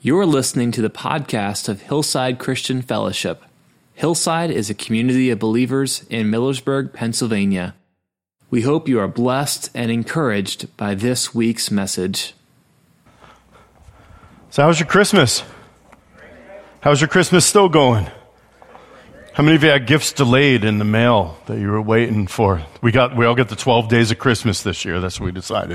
You're listening to the podcast of Hillside Christian Fellowship. Hillside is a community of believers in Millersburg, Pennsylvania. We hope you are blessed and encouraged by this week's message. So how's your Christmas? How's your Christmas still going? How many of you had gifts delayed in the mail that you were waiting for? We all get the 12 days of Christmas this year. That's what we decided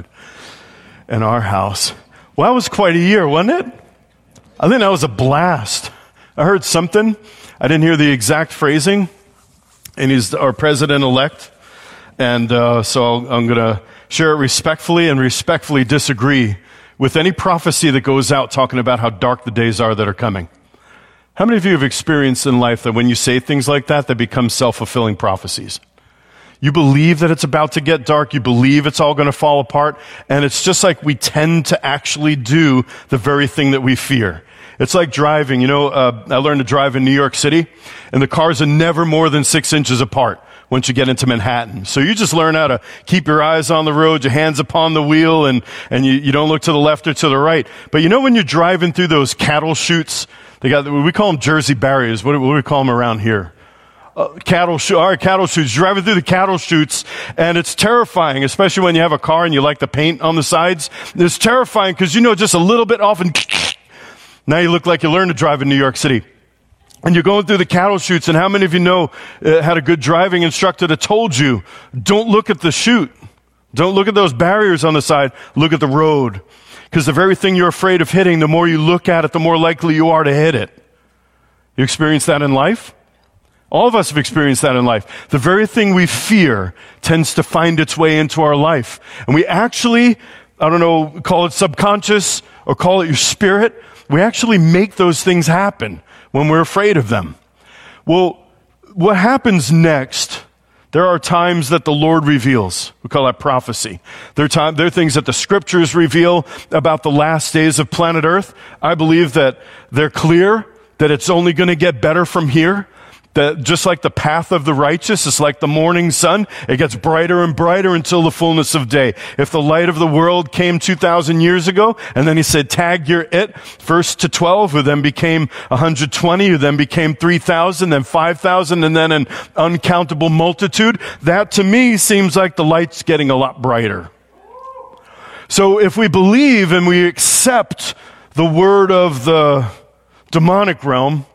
in our house. Well, that was quite a year, wasn't it? I think that was a blast. I heard something. I didn't hear the exact phrasing. And he's our president-elect. And so I'm going to share it respectfully and respectfully disagree with any prophecy that goes out talking about how dark the days are that are coming. How many of you have experienced in life that when you say things like that, they become self-fulfilling prophecies? You believe that it's about to get dark. You believe it's all going to fall apart. And it's just like we tend to actually do the very thing that we fear. It's like driving. I learned to drive in New York City, and the cars are never more than 6 inches apart once you get into Manhattan. So you just learn how to keep your eyes on the road, your hands upon the wheel, and you don't look to the left or to the right. But when you're driving through those cattle chutes, we call them Jersey barriers. What do we call them around here? Cattle chutes, driving through the cattle chutes, and it's terrifying, especially when you have a car and you like the paint on the sides. It's terrifying because just a little bit off and now you look like you learned to drive in New York City. And you're going through the cattle chutes, and how many of you had a good driving instructor that told you, don't look at the chute. Don't look at those barriers on the side. Look at the road. Because the very thing you're afraid of hitting, the more you look at it, the more likely you are to hit it. You experience that in life? All of us have experienced that in life. The very thing we fear tends to find its way into our life. And we actually, call it subconscious or call it your spirit, we actually make those things happen when we're afraid of them. Well, what happens next, there are times that the Lord reveals. We call that prophecy. There are things that the scriptures reveal about the last days of planet Earth. I believe that they're clear, that it's only going to get better from here. That just like the path of the righteous is like the morning sun, it gets brighter and brighter until the fullness of day. If the light of the world came 2,000 years ago, and then he said, tag your it, first to 12, who then became 120, who then became 3,000, then 5,000, and then an uncountable multitude, that to me seems like the light's getting a lot brighter. So if we believe and we accept the word of the demonic realm,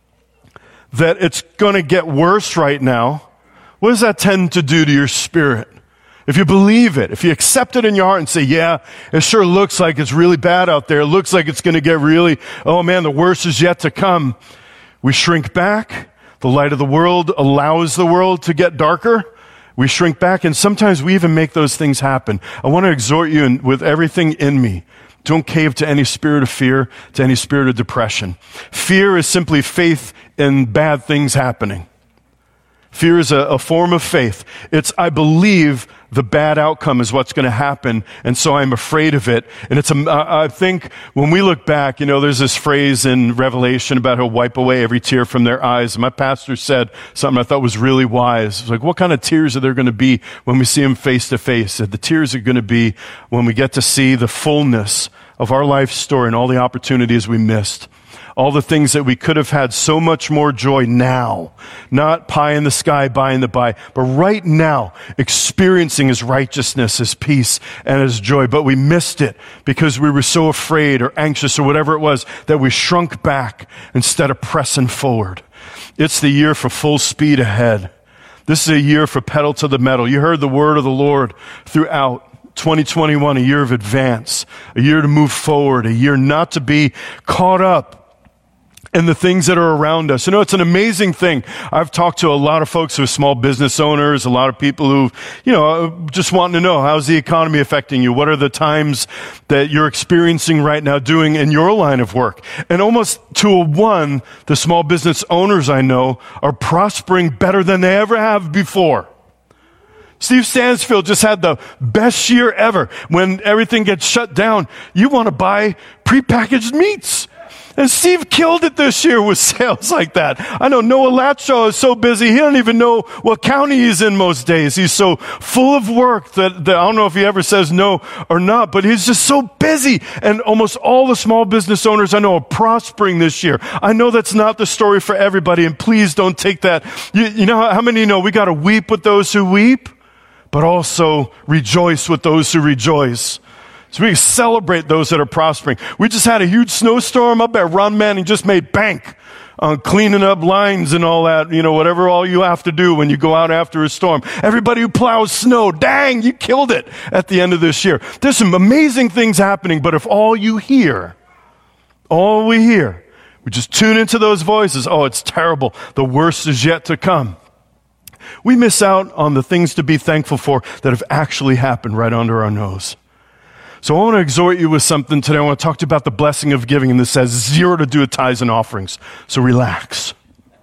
that it's going to get worse right now, what does that tend to do to your spirit? If you believe it, if you accept it in your heart and say, yeah, it sure looks like it's really bad out there. It looks like it's going to get the worst is yet to come. We shrink back. The light of the world allows the world to get darker. We shrink back, and sometimes we even make those things happen. I want to exhort you with everything in me. Don't cave to any spirit of fear, to any spirit of depression. Fear is simply faith in bad things happening. Fear is a form of faith. It's, I believe the bad outcome is what's going to happen, and so I'm afraid of it. And I think when we look back, there's this phrase in Revelation about he'll wipe away every tear from their eyes. My pastor said something I thought was really wise. It's like, what kind of tears are there going to be when we see him face to face? The tears are going to be when we get to see the fullness of our life story and all the opportunities we missed. All the things that we could have had so much more joy now. Not pie in the sky, by and by, but right now, experiencing his righteousness, his peace, and his joy. But we missed it because we were so afraid or anxious or whatever it was that we shrunk back instead of pressing forward. It's the year for full speed ahead. This is a year for pedal to the metal. You heard the word of the Lord throughout 2021, a year of advance, a year to move forward, a year not to be caught up in the things that are around us. It's an amazing thing. I've talked to a lot of folks who are small business owners, a lot of people who, just wanting to know, how's the economy affecting you? What are the times that you're experiencing right now doing in your line of work? And almost to a one, the small business owners I know are prospering better than they ever have before. Steve Stansfield just had the best year ever. When everything gets shut down, you want to buy prepackaged meats. And Steve killed it this year with sales like that. I know Noah Latshaw is so busy, he don't even know what county he's in most days. He's so full of work that I don't know if he ever says no or not, but he's just so busy. And almost all the small business owners I know are prospering this year. I know that's not the story for everybody, and please don't take that. You know how many know we got to weep with those who weep, but also rejoice with those who rejoice. So we celebrate those that are prospering. We just had a huge snowstorm. I bet Ron Manning just made bank on cleaning up lines and all that, whatever all you have to do when you go out after a storm. Everybody who plows snow, dang, you killed it at the end of this year. There's some amazing things happening, but if all we hear, we just tune into those voices, oh, it's terrible. The worst is yet to come. We miss out on the things to be thankful for that have actually happened right under our nose. So I want to exhort you with something today. I want to talk to you about the blessing of giving, and this has zero to do with tithes and offerings. So relax.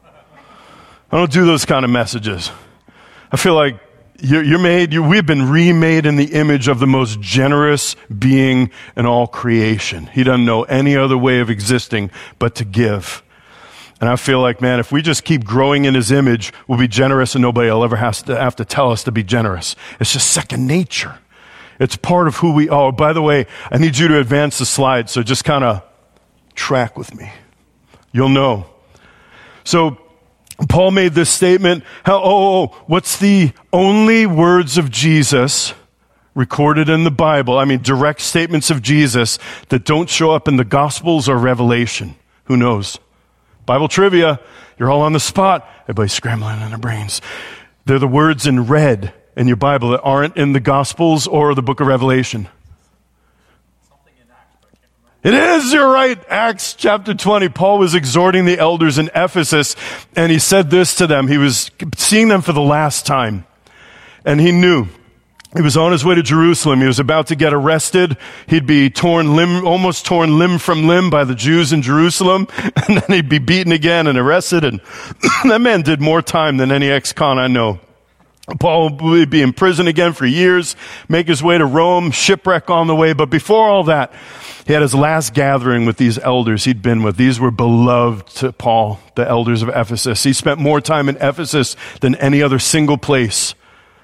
I don't do those kind of messages. I feel like we've been remade in the image of the most generous being in all creation. He doesn't know any other way of existing but to give. And I feel like, man, if we just keep growing in his image, we'll be generous and nobody will ever have to tell us to be generous. It's just second nature. It's part of who we are. By the way, I need you to advance the slide, so just kind of track with me. You'll know. So Paul made this statement. What's the only words of Jesus recorded in the Bible? I mean, direct statements of Jesus that don't show up in the Gospels or Revelation. Who knows? Bible trivia. You're all on the spot. Everybody's scrambling in their brains. They're the words in red in your Bible that aren't in the Gospels or the book of Revelation. Something in Acts, but I can't remember. It is, you're right. Acts chapter 20. Paul was exhorting the elders in Ephesus, and he said this to them. He was seeing them for the last time, and he knew. He was on his way to Jerusalem. He was about to get arrested. He'd be almost torn limb from limb by the Jews in Jerusalem, and then he'd be beaten again and arrested, and that man did more time than any ex-con I know. Paul would be in prison again for years, make his way to Rome, shipwreck on the way. But before all that, he had his last gathering with these elders he'd been with. These were beloved to Paul, the elders of Ephesus. He spent more time in Ephesus than any other single place.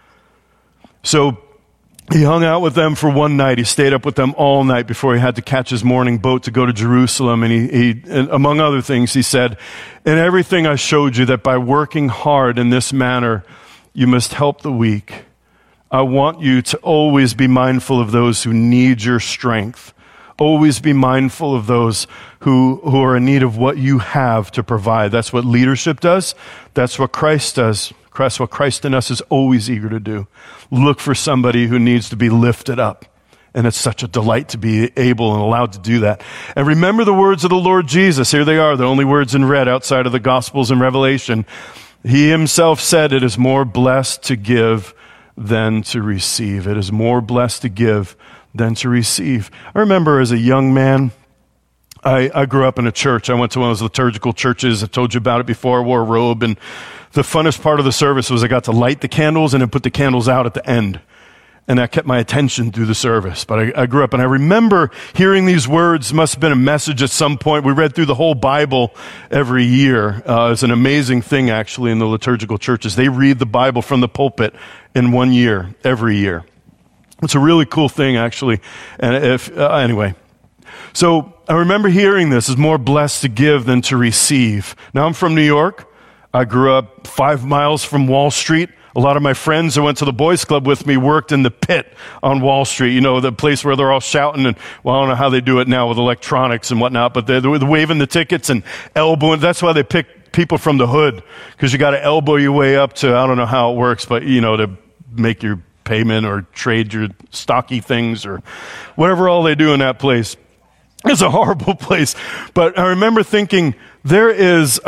So he hung out with them for one night. He stayed up with them all night before he had to catch his morning boat to go to Jerusalem. And he among other things, he said, "In everything I showed you that by working hard in this manner, you must help the weak. I want you to always be mindful of those who need your strength. Always be mindful of those who are in need of what you have to provide." That's what leadership does. That's what Christ does. That's what Christ in us is always eager to do. Look for somebody who needs to be lifted up. And it's such a delight to be able and allowed to do that. And remember the words of the Lord Jesus. Here they are, the only words in red outside of the Gospels and Revelation. He himself said, "It is more blessed to give than to receive." It is more blessed to give than to receive. I remember as a young man, I grew up in a church. I went to one of those liturgical churches. I told you about it before. I wore a robe, and the funnest part of the service was I got to light the candles and then put the candles out at the end. And that kept my attention through the service. But I grew up, and I remember hearing these words. Must have been a message at some point. We read through the whole Bible every year. It's an amazing thing, actually, in the liturgical churches. They read the Bible from the pulpit in 1 year, every year. It's a really cool thing, actually. And anyway. So I remember hearing this, is more blessed to give than to receive. Now, I'm from New York. I grew up 5 miles from Wall Street. A lot of my friends who went to the boys club with me worked in the pit on Wall Street, the place where they're all shouting, and well, I don't know how they do it now with electronics and whatnot, but they're waving the tickets and elbowing. That's why they pick people from the hood, because you got to elbow your way up to, I don't know how it works, but to make your payment or trade your stocky things or whatever all they do in that place. It's a horrible place. But I remember thinking, there is,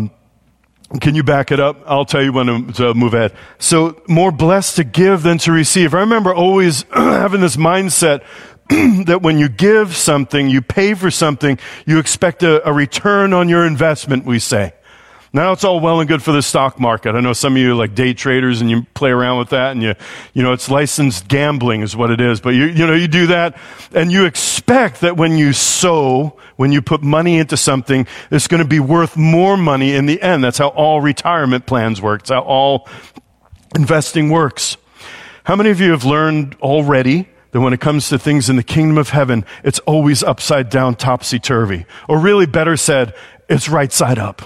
can you back it up? I'll tell you when to move ahead. So, more blessed to give than to receive. I remember always having this mindset that when you give something, you pay for something, you expect a return on your investment, we say. Now it's all well and good for the stock market. I know some of you are like day traders and you play around with that, and you know, it's licensed gambling is what it is. But you do that and you expect that when you sow, when you put money into something, it's going to be worth more money in the end. That's how all retirement plans work. It's how all investing works. How many of you have learned already that when it comes to things in the kingdom of heaven, it's always upside down, topsy-turvy? Or really better said, it's right side up.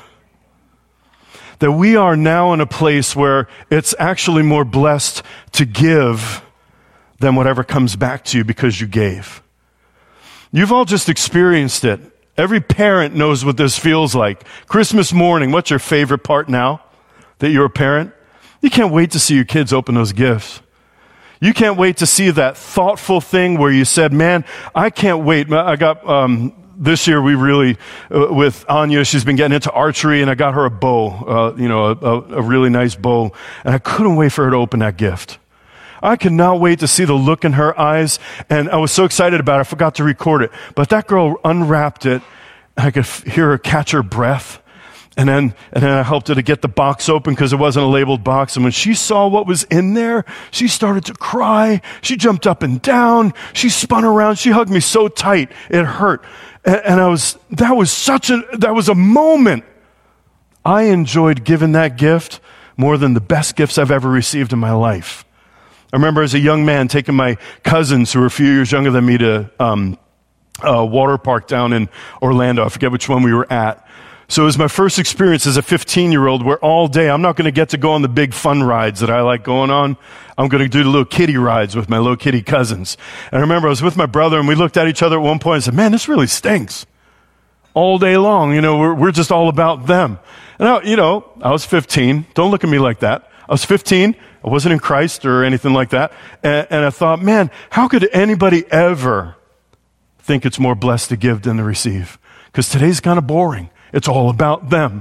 That we are now in a place where it's actually more blessed to give than whatever comes back to you because you gave. You've all just experienced it. Every parent knows what this feels like. Christmas morning, what's your favorite part now that you're a parent? You can't wait to see your kids open those gifts. You can't wait to see that thoughtful thing where you said, man, I can't wait. I got, this year we really, with Anya, she's been getting into archery, and I got her a bow, a really nice bow, and I couldn't wait for her to open that gift. I cannot wait to see the look in her eyes, and I was so excited about it, I forgot to record it. But that girl unwrapped it, and I could hear her catch her breath. And then I helped her to get the box open because it wasn't a labeled box. And when she saw what was in there, she started to cry. She jumped up and down. She spun around. She hugged me so tight, it hurt. And that was a moment. I enjoyed giving that gift more than the best gifts I've ever received in my life. I remember as a young man taking my cousins who were a few years younger than me to a water park down in Orlando. I forget which one we were at. So it was my first experience as a 15-year-old where all day I'm not going to get to go on the big fun rides that I like going on. I'm going to do the little kiddie rides with my little kiddie cousins. And I remember I was with my brother and we looked at each other at one point and said, man, this really stinks. All day long, we're just all about them. And I was 15. Don't look at me like that. I was 15. I wasn't in Christ or anything like that. And I thought, man, how could anybody ever think it's more blessed to give than to receive? Because today's kind of boring. It's all about them.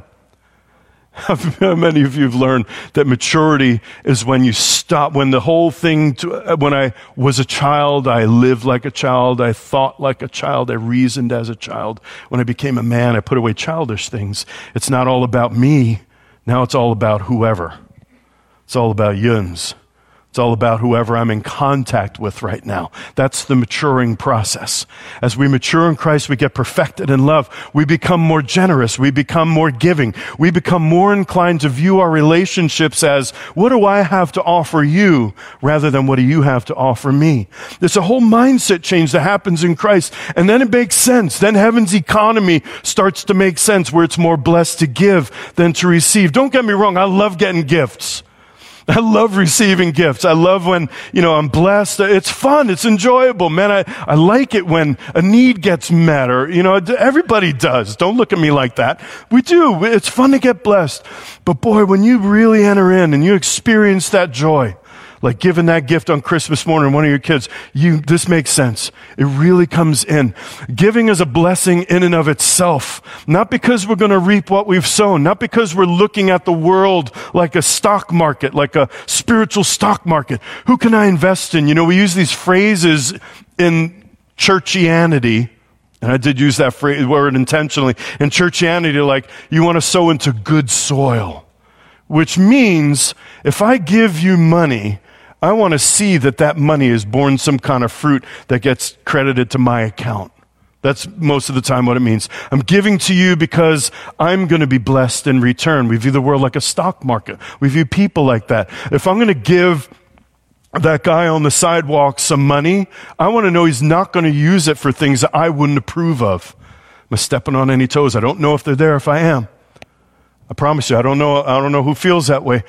How many of you have learned that maturity is when you stop, when the whole thing, when I was a child, I lived like a child, I thought like a child, I reasoned as a child. When I became a man, I put away childish things. It's not all about me. Now it's all about whoever. It's all about yuns. It's all about whoever I'm in contact with right now. That's the maturing process. As we mature in Christ, we get perfected in love. We become more generous. We become more giving. We become more inclined to view our relationships as, what do I have to offer you, rather than what do you have to offer me? There's a whole mindset change that happens in Christ, and then it makes sense. Then heaven's economy starts to make sense, where it's more blessed to give than to receive. Don't get me wrong, I love getting gifts. I love receiving gifts. I love when, I'm blessed. It's fun. It's enjoyable. Man, I like it when a need gets met, or, everybody does. Don't look at me like that. We do. It's fun to get blessed. But boy, when you really enter in and you experience that joy, like giving that gift on Christmas morning to one of your kids, this makes sense. It really comes in. Giving is a blessing in and of itself. Not because we're going to reap what we've sown. Not because we're looking at the world like a stock market, like a spiritual stock market. Who can I invest in? We use these phrases in churchianity. And I did use that word intentionally. In churchianity, like, you want to sow into good soil. Which means, if I give you money, I want to see that money has borne some kind of fruit that gets credited to my account. That's most of the time what it means. I'm giving to you because I'm going to be blessed in return. We view the world like a stock market. We view people like that. If I'm going to give that guy on the sidewalk some money, I want to know he's not going to use it for things that I wouldn't approve of. Am I stepping on any toes? I don't know if they're there, if I am. I promise you, I don't know who feels that way.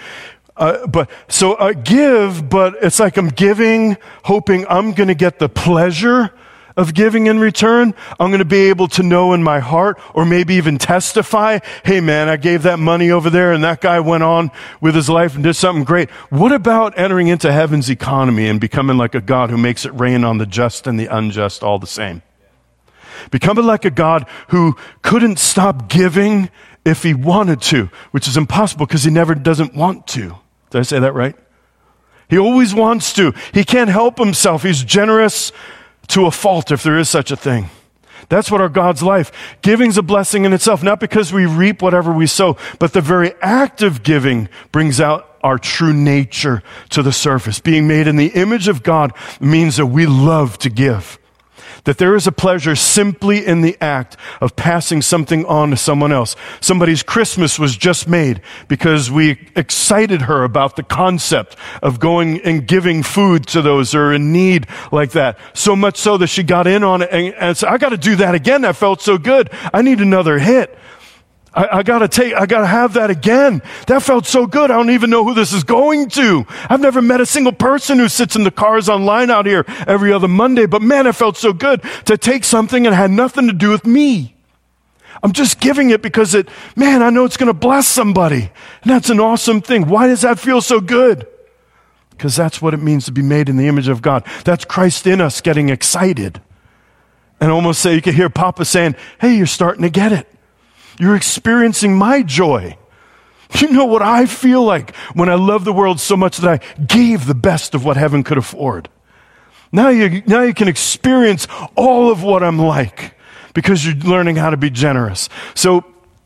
So I give, but it's like I'm giving, hoping I'm going to get the pleasure of giving in return. I'm going to be able to know in my heart, or maybe even testify, hey man, I gave that money over there and that guy went on with his life and did something great. What about entering into heaven's economy and becoming like a God who makes it rain on the just and the unjust all the same? Becoming like a God who couldn't stop giving if he wanted to, which is impossible because he never doesn't want to. Did I say that right? He always wants to. He can't help himself. He's generous to a fault, if there is such a thing. That's what our God's life. Giving's a blessing in itself, not because we reap whatever we sow, but the very act of giving brings out our true nature to the surface. Being made in the image of God means that we love to give. That there is a pleasure simply in the act of passing something on to someone else. Somebody's Christmas was just made because we excited her about the concept of going and giving food to those who are in need like that. So much so that she got in on it and said, I got to do that again. That felt so good. I need another hit. I gotta have that again. That felt so good. I don't even know who this is going to. I've never met a single person who sits in the cars online out here every other Monday, but man, it felt so good to take something and had nothing to do with me. I'm just giving it because I know it's going to bless somebody. And that's an awesome thing. Why does that feel so good? Because that's what it means to be made in the image of God. That's Christ in us getting excited. And almost you could hear Papa saying, hey, you're starting to get it. You're experiencing my joy. You know what I feel like when I love the world so much that I gave the best of what heaven could afford. Now you can experience all of what I'm like because you're learning how to be generous. So,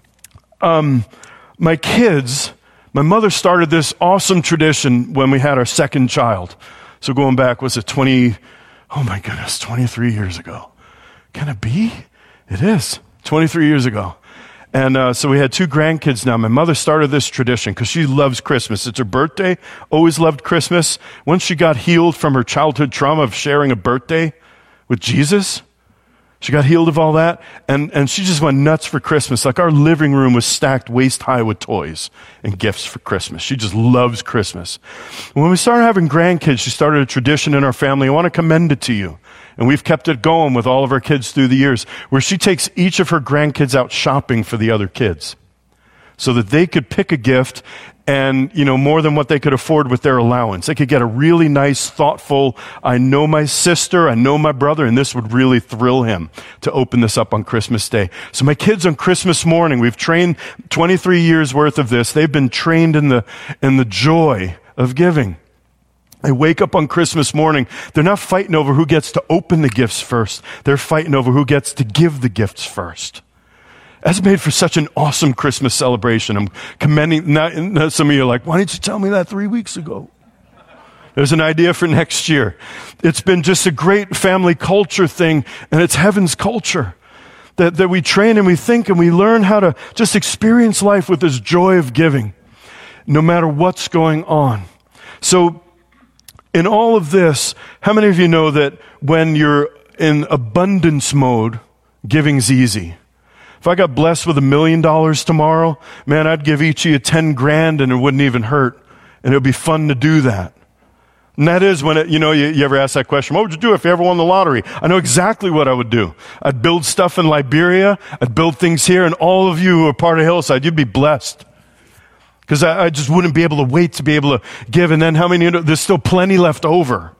my mother started this awesome tradition when we had our second child. So going back, 23 years ago. Can it be? It is. 23 years ago. And so we had 2 grandkids now. My mother started this tradition because she loves Christmas. It's her birthday, always loved Christmas. Once she got healed from her childhood trauma of sharing a birthday with Jesus, she got healed of all that, and she just went nuts for Christmas. Like our living room was stacked waist high with toys and gifts for Christmas. She just loves Christmas. When we started having grandkids, she started a tradition in our family. I want to commend it to you. And we've kept it going with all of our kids through the years, where she takes each of her grandkids out shopping for the other kids so that they could pick a gift and, more than what they could afford with their allowance. They could get a really nice, thoughtful, I know my sister, I know my brother, and this would really thrill him to open this up on Christmas Day. So my kids on Christmas morning, we've trained 23 years worth of this. They've been trained in the joy of giving. They wake up on Christmas morning. They're not fighting over who gets to open the gifts first. They're fighting over who gets to give the gifts first. That's made for such an awesome Christmas celebration. I'm commending, some of you are like, why didn't you tell me that 3 weeks ago? There's an idea for next year. It's been just a great family culture thing, and it's heaven's culture. That we train and we think and we learn how to just experience life with this joy of giving, no matter what's going on. So, in all of this, how many of you know that when you're in abundance mode, giving's easy? If I got blessed with $1 million tomorrow, man, I'd give each of you 10 grand and it wouldn't even hurt. And it would be fun to do that. And that is when you ever ask that question, what would you do if you ever won the lottery? I know exactly what I would do. I'd build stuff in Liberia. I'd build things here. And all of you who are part of Hillside, you'd be blessed. Because I just wouldn't be able to wait to be able to give. And then how many, there's still plenty left over.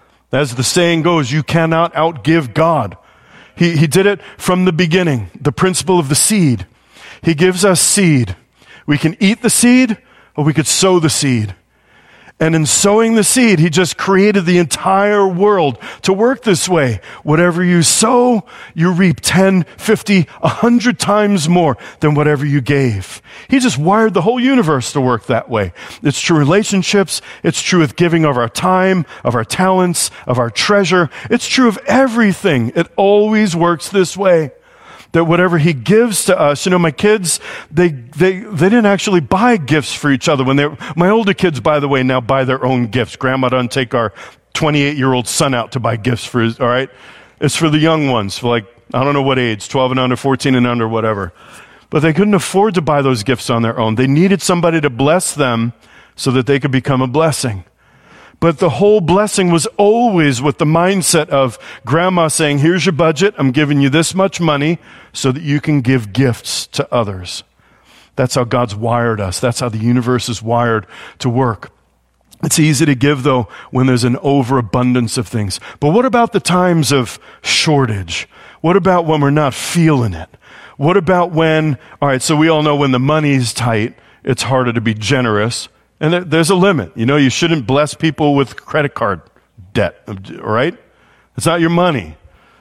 As the saying goes, you cannot outgive God. He did it from the beginning, the principle of the seed. He gives us seed. We can eat the seed or we could sow the seed. And in sowing the seed, he just created the entire world to work this way. Whatever you sow, you reap 10, 50, 100 times more than whatever you gave. He just wired the whole universe to work that way. It's true relationships. It's true with giving of our time, of our talents, of our treasure. It's true of everything. It always works this way. That whatever he gives to us, my kids, they didn't actually buy gifts for each other. My older kids, by the way, now buy their own gifts. Grandma doesn't take our 28-year-old son out to buy gifts for his, all right? It's for the young ones, for I don't know what age, 12 and under, 14 and under, whatever. But they couldn't afford to buy those gifts on their own. They needed somebody to bless them so that they could become a blessing. But the whole blessing was always with the mindset of grandma saying, here's your budget. I'm giving you this much money so that you can give gifts to others. That's how God's wired us. That's how the universe is wired to work. It's easy to give, though, when there's an overabundance of things. But what about the times of shortage? What about when we're not feeling it? What about when, all right, so we all know when the money's tight, it's harder to be generous. And there's a limit. You shouldn't bless people with credit card debt, right? It's not your money.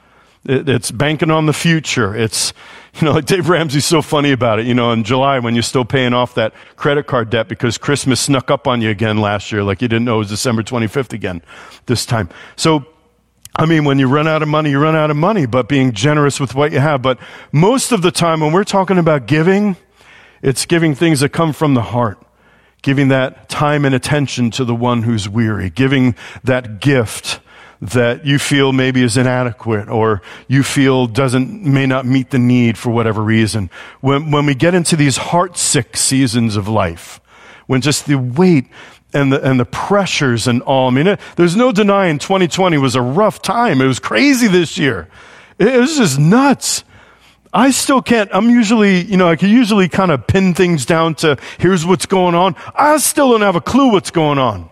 It's banking on the future. It's, like Dave Ramsey's so funny about it, in July when you're still paying off that credit card debt because Christmas snuck up on you again last year, like you didn't know it was December 25th again this time. So, when you run out of money, you run out of money, but being generous with what you have. But most of the time when we're talking about giving, it's giving things that come from the heart. Giving that time and attention to the one who's weary. Giving that gift that you feel maybe is inadequate or you feel may not meet the need for whatever reason. When we get into these heart-sick seasons of life, when just the weight and the pressures and all, there's no denying 2020 was a rough time. It was crazy this year. It was just nuts. I still can't, I can usually kind of pin things down to here's what's going on. I still don't have a clue what's going on.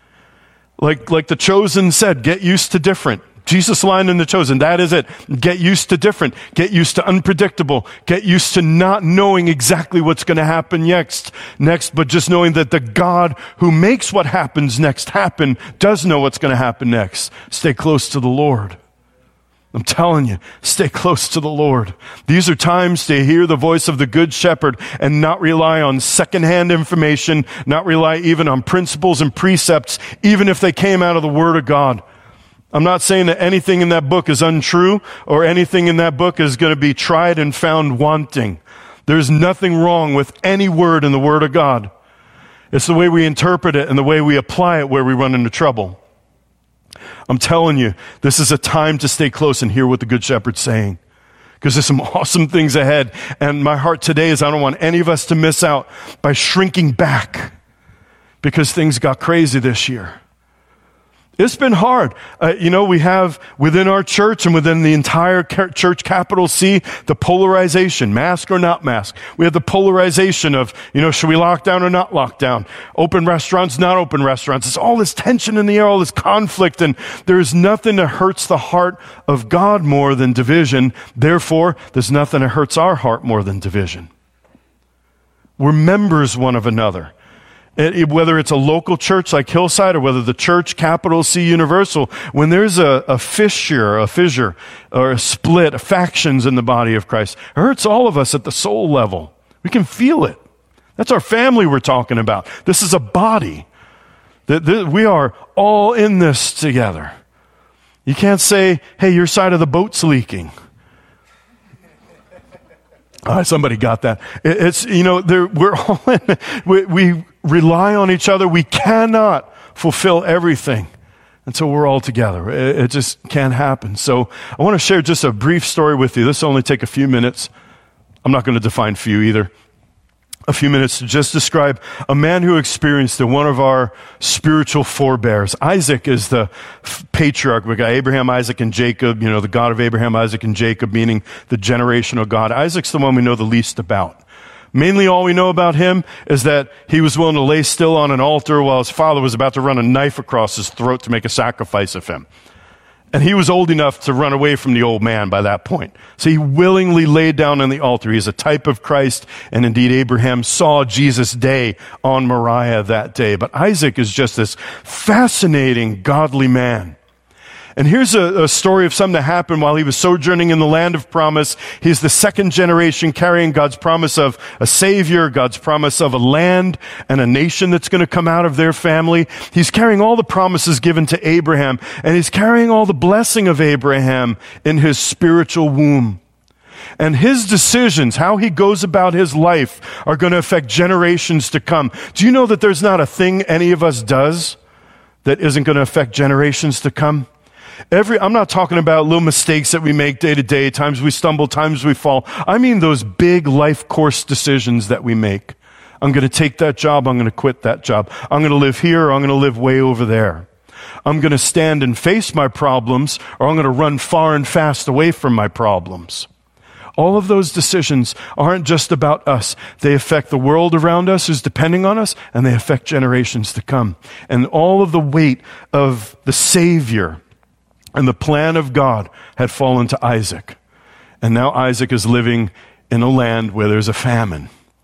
Like The Chosen said, get used to different. Jesus' line in The Chosen, that is it. Get used to different. Get used to unpredictable. Get used to not knowing exactly what's going to happen next, but just knowing that the God who makes what happens next happen does know what's going to happen next. Stay close to the Lord. I'm telling you, stay close to the Lord. These are times to hear the voice of the Good Shepherd and not rely on secondhand information, not rely even on principles and precepts, even if they came out of the Word of God. I'm not saying that anything in that book is untrue or anything in that book is going to be tried and found wanting. There's nothing wrong with any word in the Word of God. It's the way we interpret it and the way we apply it where we run into trouble. I'm telling you, this is a time to stay close and hear what the Good Shepherd's saying. Because there's some awesome things ahead. And my heart today is I don't want any of us to miss out by shrinking back because things got crazy this year. It's been hard. We have within our church and within the entire church, capital C, the polarization, mask or not mask. We have the polarization of, should we lock down or not lock down? Open restaurants, not open restaurants. It's all this tension in the air, all this conflict, and there's nothing that hurts the heart of God more than division. Therefore, there's nothing that hurts our heart more than division. We're members one of another. Whether it's a local church like Hillside or whether the church, capital C, universal, when there's a fissure or a split, factions in the body of Christ, it hurts all of us at the soul level. We can feel it. That's our family we're talking about. This is a body. We are all in this together. You can't say, hey, your side of the boat's leaking. Somebody got that. We're all in. We rely on each other. We cannot fulfill everything until we're all together. It just can't happen. So I want to share just a brief story with you. This will only take a few minutes. I'm not going to define few either. A few minutes to just describe a man who experienced one of our spiritual forebears. Isaac is the patriarch. We got Abraham, Isaac, and Jacob, the God of Abraham, Isaac, and Jacob, meaning the generational God. Isaac's the one we know the least about. Mainly all we know about him is that he was willing to lay still on an altar while his father was about to run a knife across his throat to make a sacrifice of him. And he was old enough to run away from the old man by that point. So he willingly laid down on the altar. He's a type of Christ. And indeed, Abraham saw Jesus' day on Moriah that day. But Isaac is just this fascinating, godly man. And here's a story of something that happened while he was sojourning in the land of promise. He's the second generation carrying God's promise of a Savior, God's promise of a land and a nation that's going to come out of their family. He's carrying all the promises given to Abraham, and he's carrying all the blessing of Abraham in his spiritual womb. And his decisions, how he goes about his life, are going to affect generations to come. Do you know that there's not a thing any of us does that isn't going to affect generations to come? I'm not talking about little mistakes that we make day to day, times we stumble, times we fall. I mean those big life course decisions that we make. I'm going to take that job, I'm going to quit that job. I'm going to live here, or I'm going to live way over there. I'm going to stand and face my problems, or I'm going to run far and fast away from my problems. All of those decisions aren't just about us. They affect the world around us who's depending on us, and they affect generations to come. And all of the weight of the Savior and the plan of God had fallen to Isaac. And now Isaac is living in a land where there's a famine,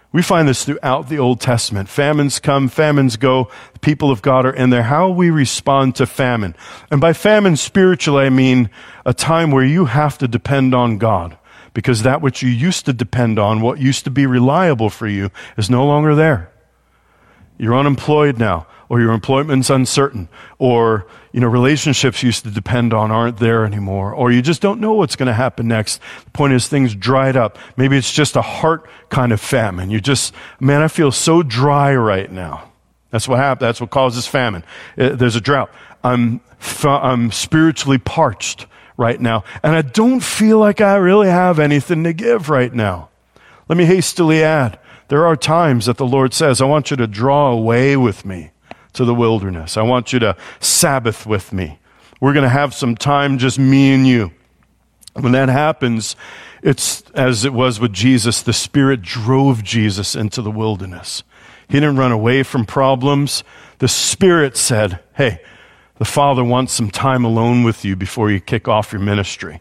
We find this throughout the Old Testament. Famines come, famines go. The people of God are in there. How we respond to famine. And by famine spiritually, I mean a time where you have to depend on God, because that which you used to depend on, what used to be reliable for you, is no longer there. You're unemployed now, or your employment's uncertain, or relationships you used to depend on aren't there anymore, or you just don't know what's going to happen next. The point is, things dried up. Maybe it's just a heart kind of famine. Man, I feel so dry right now. That's what happens. That's what causes famine. There's a drought. I'm spiritually parched right now, and I don't feel like I really have anything to give right now. Let me hastily add, there are times that the Lord says, I want you to draw away with me to the wilderness. I want you to Sabbath with me. We're going to have some time, just me and you. When that happens, it's as it was with Jesus. The Spirit drove Jesus into the wilderness. He didn't run away from problems. The Spirit said, hey, the Father wants some time alone with you before you kick off your ministry.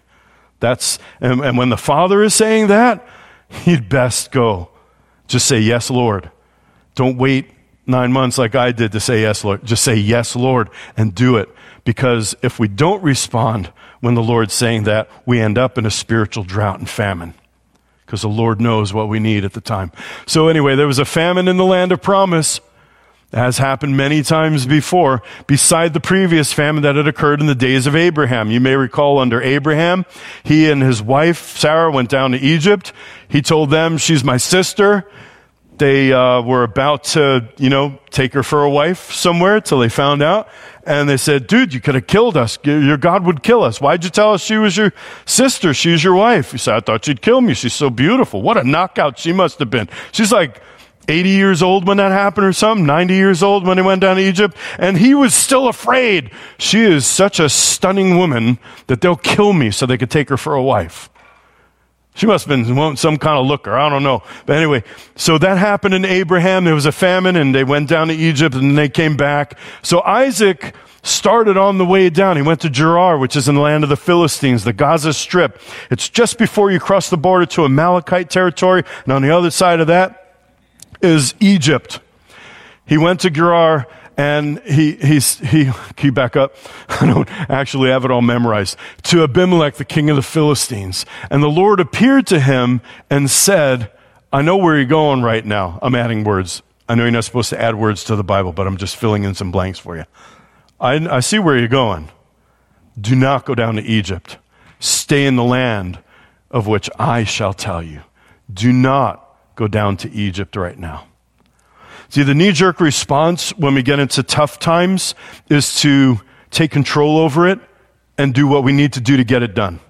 And when the Father is saying that, you'd best go. Just say, yes, Lord. Don't wait 9 months like I did to say yes, Lord. Just say, yes, Lord, and do it. Because if we don't respond when the Lord's saying that, we end up in a spiritual drought and famine. Because the Lord knows what we need at the time. So anyway, there was a famine in the land of promise. It has happened many times before, beside the previous famine that had occurred in the days of Abraham. You may recall under Abraham, he and his wife, Sarah, went down to Egypt. He told them, she's my sister. They were about to, take her for a wife somewhere till they found out. And they said, dude, you could have killed us. Your God would kill us. Why'd you tell us she was your sister? She's your wife. He said, I thought she'd kill me. She's so beautiful. What a knockout she must have been. She's like 80 years old when that happened or something, 90 years old when they went down to Egypt, and he was still afraid. She is such a stunning woman that they'll kill me so they could take her for a wife. She must have been some kind of looker. I don't know. But anyway, so that happened in Abraham. There was a famine, and they went down to Egypt, and they came back. So Isaac started on the way down. He went to Gerar, which is in the land of the Philistines, the Gaza Strip. It's just before you cross the border to Amalekite territory, and on the other side of that is Egypt. He went to Gerar, and he can you back up? I don't actually have it all memorized. To Abimelech, the king of the Philistines. And the Lord appeared to him and said, I know where you're going right now. I'm adding words. I know you're not supposed to add words to the Bible, but I'm just filling in some blanks for you. I see where you're going. Do not go down to Egypt. Stay in the land of which I shall tell you. Do not go down to Egypt right now. See, the knee-jerk response when we get into tough times is to take control over it and do what we need to do to get it done.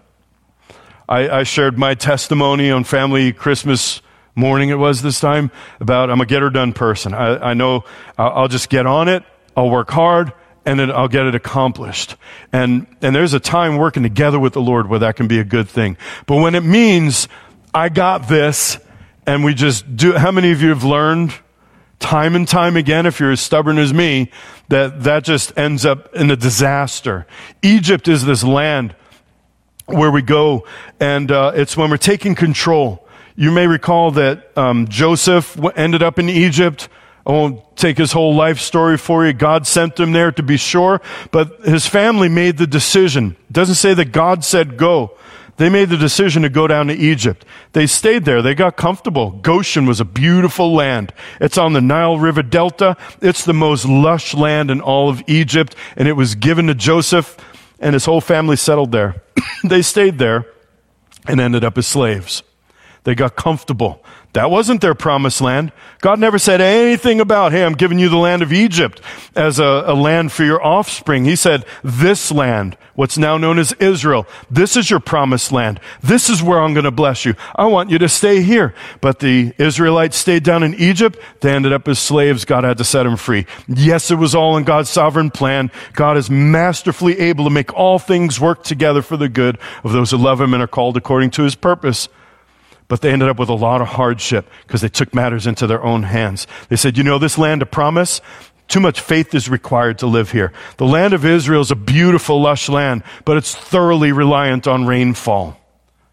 I shared my testimony on family Christmas morning, it was this time, about I'm a get-her-done person. I know I'll just get on it, I'll work hard, and then I'll get it accomplished. And there's a time working together with the Lord where that can be a good thing. But when it means I got this, and we just do, how many of you have learned time and time again, if you're as stubborn as me, that just ends up in a disaster? Egypt is this land where we go, and it's when we're taking control. You may recall that Joseph ended up in Egypt. I won't take his whole life story for you. God sent him there to be sure, but his family made the decision. It doesn't say that God said go. They made the decision to go down to Egypt. They stayed there. They got comfortable. Goshen was a beautiful land. It's on the Nile River Delta. It's the most lush land in all of Egypt, and it was given to Joseph, and his whole family settled there. They stayed there and ended up as slaves. They got comfortable. That wasn't their promised land. God never said anything about, hey, I'm giving you the land of Egypt as a land for your offspring. He said, this land, what's now known as Israel, this is your promised land. This is where I'm going to bless you. I want you to stay here. But the Israelites stayed down in Egypt. They ended up as slaves. God had to set them free. Yes, it was all in God's sovereign plan. God is masterfully able to make all things work together for the good of those who love him and are called according to his purpose. But they ended up with a lot of hardship because they took matters into their own hands. They said, this land of promise, too much faith is required to live here. The land of Israel is a beautiful, lush land, but it's thoroughly reliant on rainfall.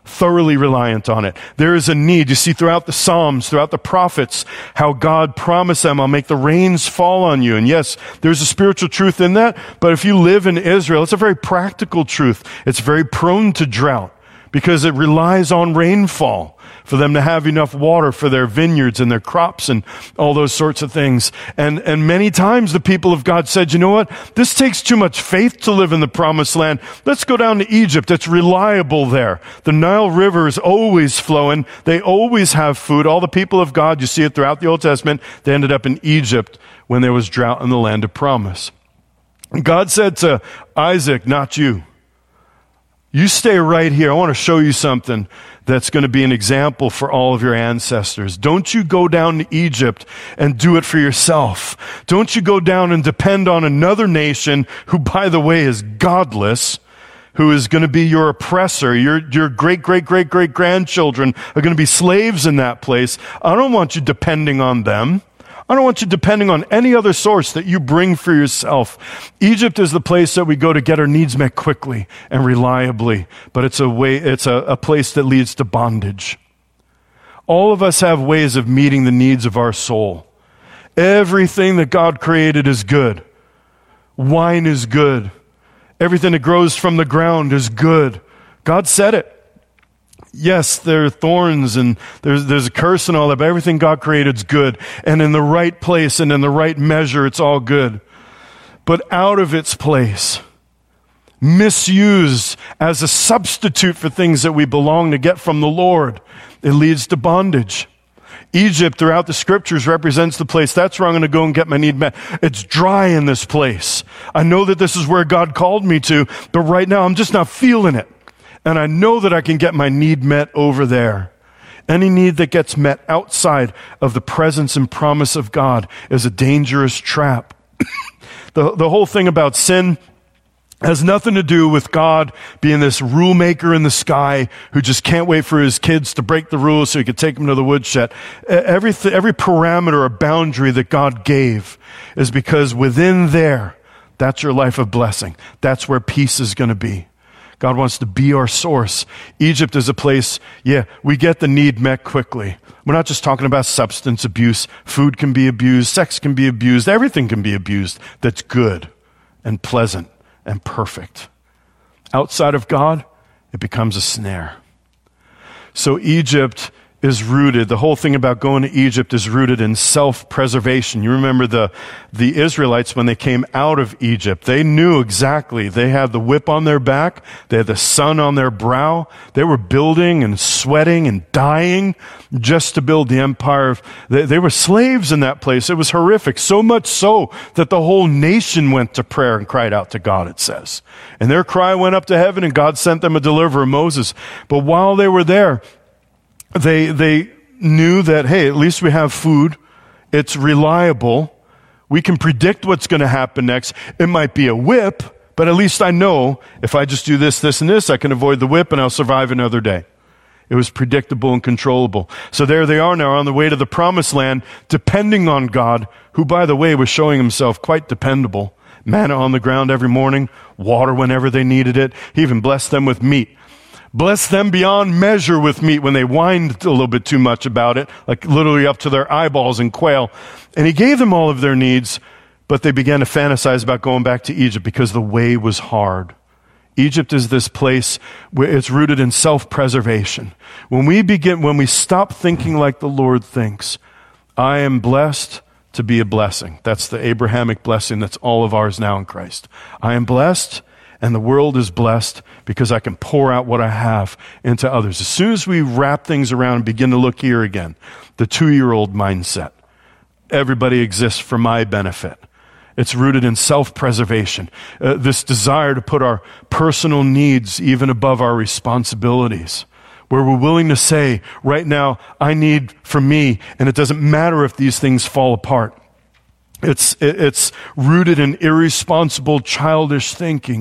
thoroughly reliant on it. There is a need. You see throughout the Psalms, throughout the prophets, how God promised them, I'll make the rains fall on you. And yes, there's a spiritual truth in that, but if you live in Israel, it's a very practical truth. It's very prone to drought because it relies on rainfall for them to have enough water for their vineyards and their crops and all those sorts of things. And many times the people of God said, you know what? This takes too much faith to live in the promised land. Let's go down to Egypt. It's reliable there. The Nile River is always flowing. They always have food. All the people of God, you see it throughout the Old Testament, they ended up in Egypt when there was drought in the land of promise. And God said to Isaac, not you. You stay right here. I want to show you something that's going to be an example for all of your ancestors. Don't you go down to Egypt and do it for yourself. Don't you go down and depend on another nation who, by the way, is godless, who is going to be your oppressor. Your great-great-great-great-grandchildren are going to be slaves in that place. I don't want you depending on them. I don't want you depending on any other source that you bring for yourself. Egypt is the place that we go to get our needs met quickly and reliably, but it's a place that leads to bondage. All of us have ways of meeting the needs of our soul. Everything that God created is good. Wine is good. Everything that grows from the ground is good. God said it. Yes, there are thorns and there's a curse and all that, but everything God created is good. And in the right place and in the right measure, it's all good. But out of its place, misused as a substitute for things that we belong to get from the Lord, it leads to bondage. Egypt, throughout the scriptures, represents the place. That's where I'm going to go and get my need met. It's dry in this place. I know that this is where God called me to, but right now I'm just not feeling it. And I know that I can get my need met over there. Any need that gets met outside of the presence and promise of God is a dangerous trap. The whole thing about sin has nothing to do with God being this rule maker in the sky who just can't wait for his kids to break the rules so he could take them to the woodshed. Every parameter or boundary that God gave is because within there, that's your life of blessing. That's where peace is going to be. God wants to be our source. Egypt is a place, we get the need met quickly. We're not just talking about substance abuse. Food can be abused. Sex can be abused. Everything can be abused that's good and pleasant and perfect. Outside of God, it becomes a snare. So Egypt is rooted, the whole thing about going to Egypt is rooted in self-preservation. You remember the Israelites when they came out of Egypt, they knew exactly. They had the whip on their back. They had the sun on their brow. They were building and sweating and dying just to build the empire. They were slaves in that place. It was horrific. So much so that the whole nation went to prayer and cried out to God, it says. And their cry went up to heaven and God sent them a deliverer, Moses. But while they were there, they knew that, hey, at least we have food. It's reliable. We can predict what's going to happen next. It might be a whip, but at least I know if I just do this, this, and this, I can avoid the whip and I'll survive another day. It was predictable and controllable. So there they are now on the way to the promised land, depending on God, who, by the way, was showing himself quite dependable. Manna on the ground every morning, water whenever they needed it. He even blessed them with meat. Blessed them beyond measure with meat when they whined a little bit too much about it, like literally up to their eyeballs in quail. And he gave them all of their needs, but they began to fantasize about going back to Egypt because the way was hard. Egypt is this place where it's rooted in self-preservation. When we stop thinking like the Lord thinks, I am blessed to be a blessing. That's the Abrahamic blessing that's all of ours now in Christ. I am blessed and the world is blessed because I can pour out what I have into others. As soon as we wrap things around and begin to look here again, the 2-year-old mindset, everybody exists for my benefit. It's rooted in self-preservation, this desire to put our personal needs even above our responsibilities, where we're willing to say, right now, I need for me, and it doesn't matter if these things fall apart. It's rooted in irresponsible, childish thinking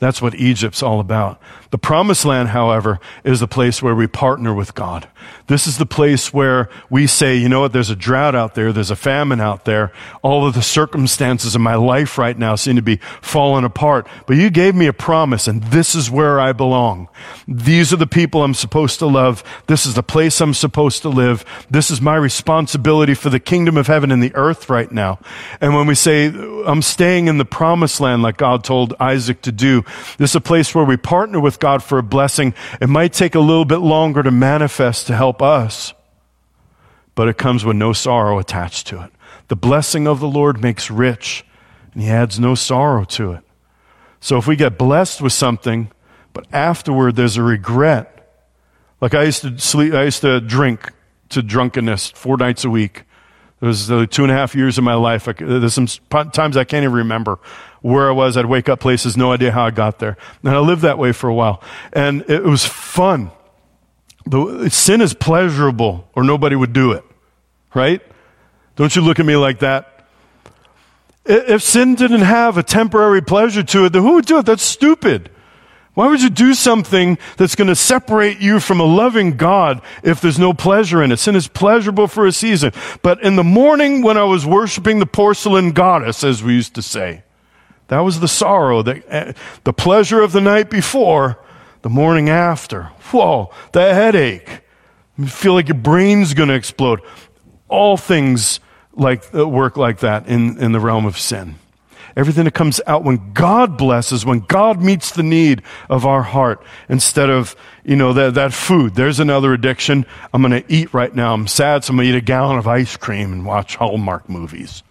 That's what Egypt's all about. The Promised Land, however, is the place where we partner with God. This is the place where we say, you know what, there's a drought out there, there's a famine out there. All of the circumstances of my life right now seem to be falling apart. But you gave me a promise, and this is where I belong. These are the people I'm supposed to love. This is the place I'm supposed to live. This is my responsibility for the kingdom of heaven and the earth right now. And when we say, I'm staying in the Promised Land like God told Isaac to do, this is a place where we partner with God for a blessing. It might take a little bit longer to manifest to help us, but it comes with no sorrow attached to it. The blessing of the Lord makes rich, and he adds no sorrow to it. So if we get blessed with something, but afterward there's a regret, like I used to drink to drunkenness 4 nights a week. It was 2.5 years of my life. There's some times I can't even remember where I was. I'd wake up places, no idea how I got there. And I lived that way for a while. And it was fun. Sin is pleasurable, or nobody would do it. Right? Don't you look at me like that. If sin didn't have a temporary pleasure to it, then who would do it? That's stupid. Why would you do something that's going to separate you from a loving God if there's no pleasure in it? Sin is pleasurable for a season. But in the morning when I was worshiping the porcelain goddess, as we used to say, that was the sorrow, the pleasure of the night before, the morning after. Whoa, the headache. You feel like your brain's going to explode. All things work like that in the realm of sin. Everything that comes out when God blesses, when God meets the need of our heart, instead of, that food. There's another addiction. I'm going to eat right now. I'm sad, so I'm going to eat a gallon of ice cream and watch Hallmark movies.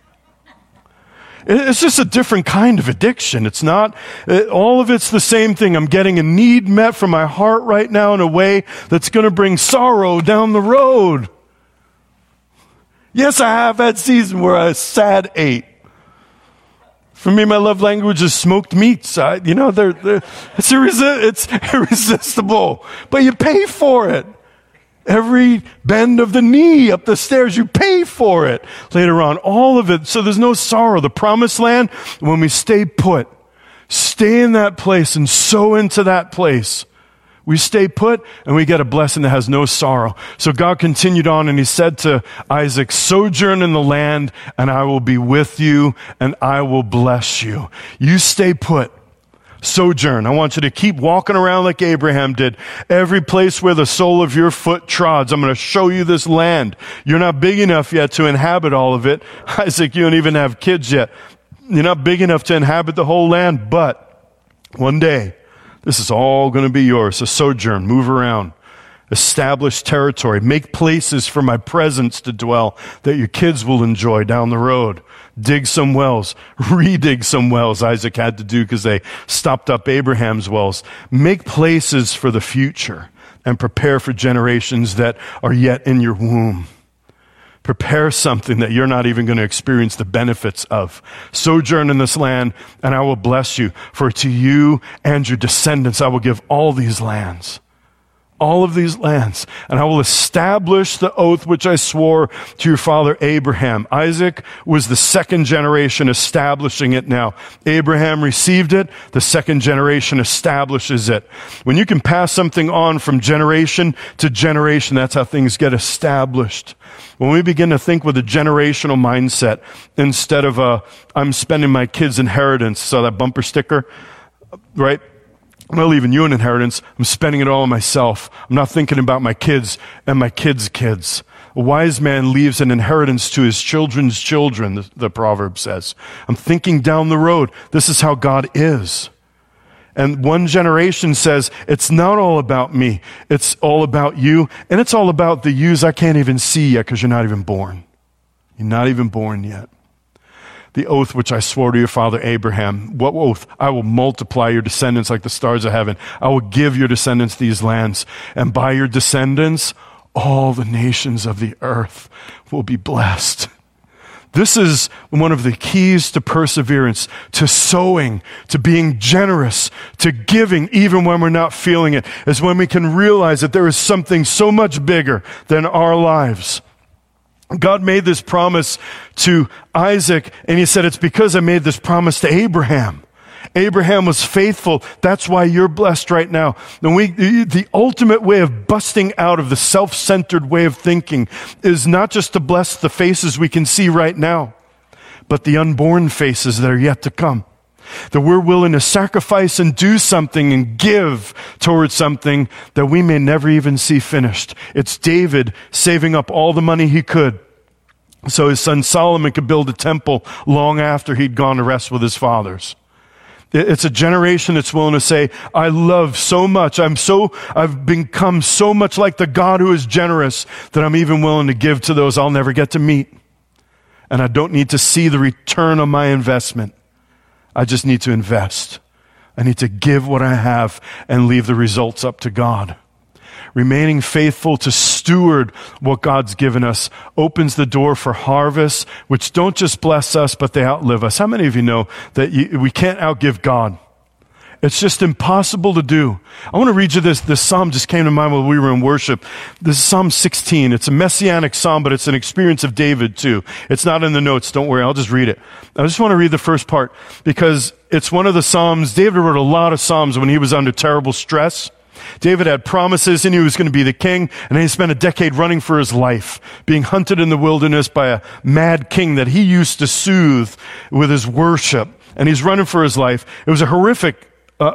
It's just a different kind of addiction. It's not, all of it's the same thing. I'm getting a need met from my heart right now in a way that's going to bring sorrow down the road. Yes, I have that season where I sad ate. For me, my love language is smoked meats. It's irresistible. But you pay for it. Every bend of the knee up the stairs, you pay for it later on. All of it. So there's no sorrow. The Promised Land, when we stay put, stay in that place and sow into that place, we stay put and we get a blessing that has no sorrow. So God continued on and he said to Isaac, sojourn in the land and I will be with you and I will bless you. You stay put. Sojourn. I want you to keep walking around like Abraham did. Every place where the sole of your foot trods, I'm going to show you this land. You're not big enough yet to inhabit all of it. Isaac, you don't even have kids yet. You're not big enough to inhabit the whole land, but one day, this is all going to be yours. So sojourn, move around, establish territory, make places for my presence to dwell that your kids will enjoy down the road. Dig some wells, redig some wells Isaac had to do because they stopped up Abraham's wells. Make places for the future and prepare for generations that are yet in your womb. Prepare something that you're not even going to experience the benefits of. Sojourn in this land, and I will bless you. For to you and your descendants I will give all these lands. All of these lands. And I will establish the oath which I swore to your father Abraham. Isaac was the second generation establishing it now. Abraham received it. The second generation establishes it. When you can pass something on from generation to generation, that's how things get established. When we begin to think with a generational mindset, instead of I'm spending my kids' inheritance, saw that bumper sticker, right? I'm not leaving you an inheritance. I'm spending it all on myself. I'm not thinking about my kids and my kids' kids. A wise man leaves an inheritance to his children's children, the proverb says. I'm thinking down the road. This is how God is. And one generation says, it's not all about me. It's all about you. And it's all about the yous I can't even see yet because you're not even born. You're not even born yet. The oath which I swore to your father Abraham. What oath? I will multiply your descendants like the stars of heaven. I will give your descendants these lands. And by your descendants, all the nations of the earth will be blessed. This is one of the keys to perseverance, to sowing, to being generous, to giving even when we're not feeling it, is when we can realize that there is something so much bigger than our lives. God made this promise to Isaac, and he said, it's because I made this promise to Abraham. Abraham was faithful. That's why you're blessed right now. And the ultimate way of busting out of the self-centered way of thinking is not just to bless the faces we can see right now, but the unborn faces that are yet to come. That we're willing to sacrifice and do something and give towards something that we may never even see finished. It's David saving up all the money he could so his son Solomon could build a temple long after he'd gone to rest with his fathers. It's a generation that's willing to say, I love so much. I've become so much like the God who is generous that I'm even willing to give to those I'll never get to meet. And I don't need to see the return on my investment. I just need to invest. I need to give what I have and leave the results up to God. Remaining faithful to steward what God's given us opens the door for harvests, which don't just bless us, but they outlive us. How many of you know that we can't outgive God? It's just impossible to do. I want to read you this. This psalm just came to mind while we were in worship. This is Psalm 16. It's a messianic psalm, but it's an experience of David too. It's not in the notes. Don't worry. I'll just read it. I just want to read the first part because it's one of the psalms. David wrote a lot of psalms when he was under terrible stress. David had promises, he knew he was going to be the king, and then he spent a decade running for his life, being hunted in the wilderness by a mad king that he used to soothe with his worship. And he's running for his life. It was a horrific,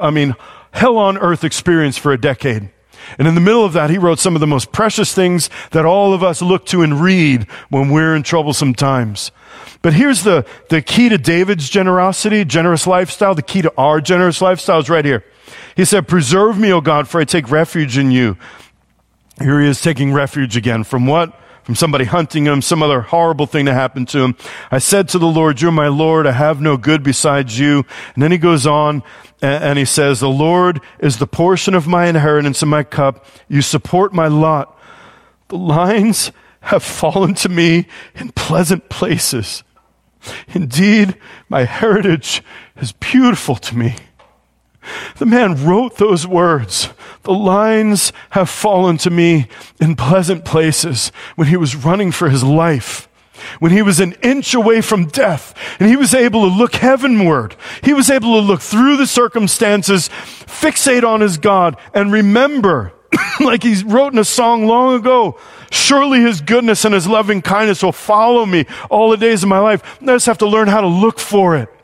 hell on earth experience for a decade. And in the middle of that, he wrote some of the most precious things that all of us look to and read when we're in troublesome times. But here's the key to David's generosity, generous lifestyle. The key to our generous lifestyle is right here. He said, preserve me, O God, for I take refuge in you. Here he is taking refuge again. From what? From somebody hunting him, some other horrible thing that happened to him. I said to the Lord, you're my Lord. I have no good besides you. And then he goes on and he says, the Lord is the portion of my inheritance and my cup. You support my lot. The lines have fallen to me in pleasant places. Indeed, my heritage is beautiful to me. The man wrote those words. The lines have fallen to me in pleasant places when he was running for his life, when he was an inch away from death, and he was able to look heavenward. He was able to look through the circumstances, fixate on his God, and remember, like he wrote in a song long ago, surely his goodness and his loving kindness will follow me all the days of my life. I just have to learn how to look for it.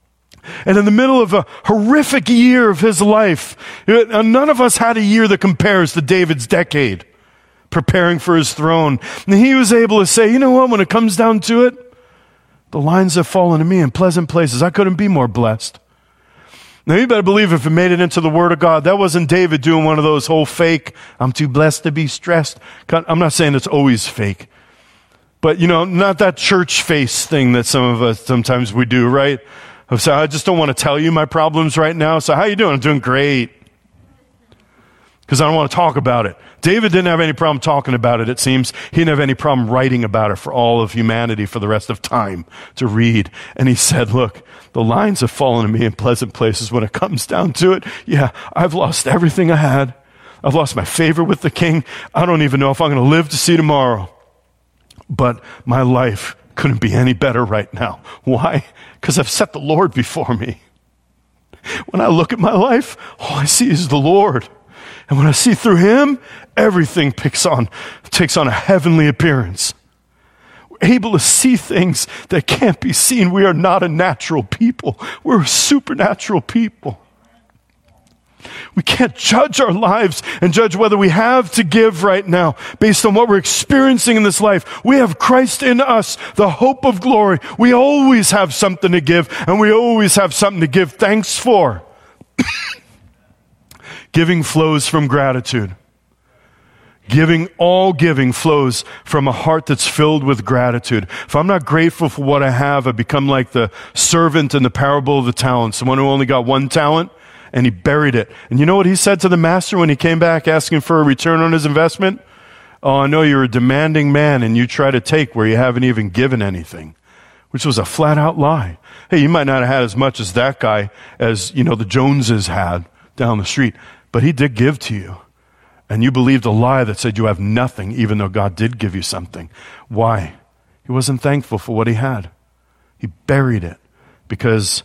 And in the middle of a horrific year of his life, none of us had a year that compares to David's decade, preparing for his throne. And he was able to say, you know what, when it comes down to it, the lines have fallen to me in pleasant places. I couldn't be more blessed. Now you better believe if it made it into the Word of God, that wasn't David doing one of those whole fake, I'm too blessed to be stressed. I'm not saying it's always fake. But, not that church face thing that some of us sometimes we do, right? So I just don't want to tell you my problems right now. So how you doing? I'm doing great. Because I don't want to talk about it. David didn't have any problem talking about it, it seems. He didn't have any problem writing about it for all of humanity for the rest of time to read. And he said, look, the lines have fallen to me in pleasant places. When it comes down to it, yeah, I've lost everything I had. I've lost my favor with the king. I don't even know if I'm going to live to see tomorrow. But my life couldn't be any better right now. Why? Because I've set the Lord before me. When I look at my life, all I see is the Lord. And when I see through him, everything takes on a heavenly appearance. We're able to see things that can't be seen. We are not a natural people. We're a supernatural people. We can't judge our lives and judge whether we have to give right now based on what we're experiencing in this life. We have Christ in us, the hope of glory. We always have something to give, and we always have something to give thanks for. Giving flows from gratitude. All giving flows from a heart that's filled with gratitude. If I'm not grateful for what I have, I become like the servant in the parable of the talents, the one who only got one talent. And he buried it. And you know what he said to the master when he came back asking for a return on his investment? Oh, I know you're a demanding man and you try to take where you haven't even given anything. Which was a flat out lie. Hey, you might not have had as much as that guy as, the Joneses had down the street. But he did give to you. And you believed a lie that said you have nothing even though God did give you something. Why? He wasn't thankful for what he had. He buried it because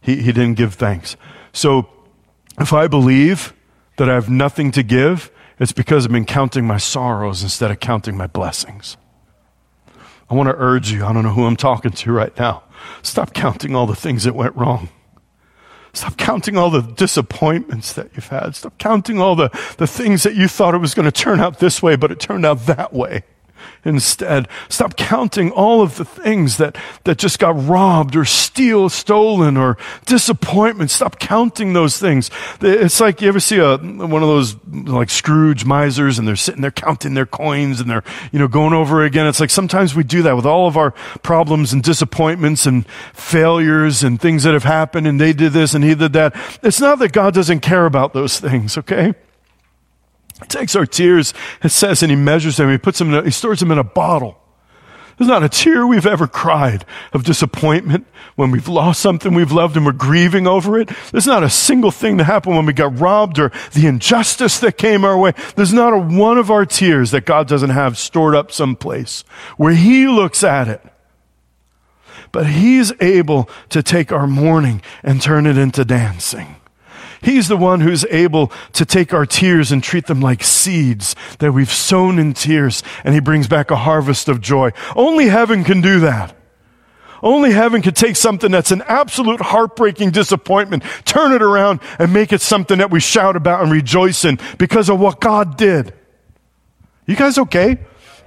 He didn't give thanks. So if I believe that I have nothing to give, it's because I've been counting my sorrows instead of counting my blessings. I want to urge you, I don't know who I'm talking to right now. Stop counting all the things that went wrong. Stop counting all the disappointments that you've had. Stop counting all the things that you thought it was going to turn out this way, but it turned out that way. Instead, stop counting all of the things that just got robbed or stolen or disappointment. Stop counting those things. It's like, you ever see one of those like Scrooge misers, and they're sitting there counting their coins, and they're going over again. It's like sometimes we do that with all of our problems and disappointments and failures and things that have happened, and they did this and he did that. It's not that God doesn't care about those things, okay? He takes our tears, it says, and he measures them. He stores them in a bottle. There's not a tear we've ever cried of disappointment when we've lost something we've loved and we're grieving over it. There's not a single thing that happened when we got robbed or the injustice that came our way. There's not a one of our tears that God doesn't have stored up someplace where he looks at it. But he's able to take our mourning and turn it into dancing. He's the one who's able to take our tears and treat them like seeds that we've sown in tears, and he brings back a harvest of joy. Only heaven can do that. Only heaven can take something that's an absolute heartbreaking disappointment, turn it around, and make it something that we shout about and rejoice in because of what God did. You guys okay?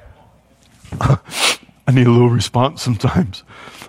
I need a little response sometimes.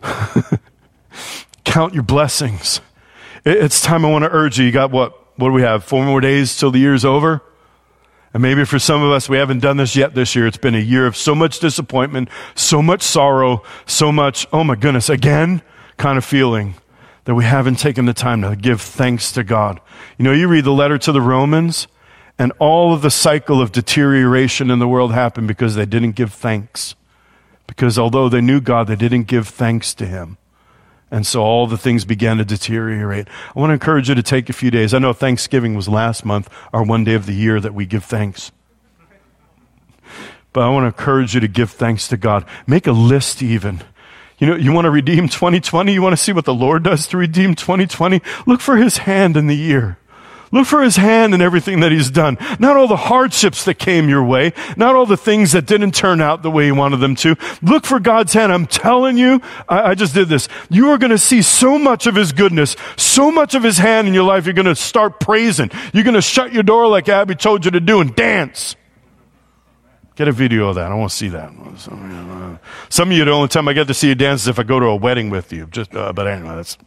Count your blessings. It's time. I want to urge you. You got what do we have? 4 more days till the year's over? And maybe for some of us, we haven't done this yet this year. It's been a year of so much disappointment, so much sorrow, so much, oh my goodness, again, kind of feeling that we haven't taken the time to give thanks to God. You know, you read the letter to the Romans, and all of the cycle of deterioration in the world happened because they didn't give thanks. Because although they knew God, they didn't give thanks to him. And so all the things began to deteriorate. I want to encourage you to take a few days. I know Thanksgiving was last month, our one day of the year that we give thanks. But I want to encourage you to give thanks to God. Make a list even. You know, you want to redeem 2020? You want to see what the Lord does to redeem 2020? Look for his hand in the year. Look for his hand in everything that he's done. Not all the hardships that came your way. Not all the things that didn't turn out the way you wanted them to. Look for God's hand. I'm telling you, I just did this. You are going to see so much of his goodness, so much of his hand in your life. You're going to start praising. You're going to shut your door like Abby told you to do and dance. Get a video of that. I want to see that. Some of you, the only time I get to see you dance is if I go to a wedding with you. But anyway, that's...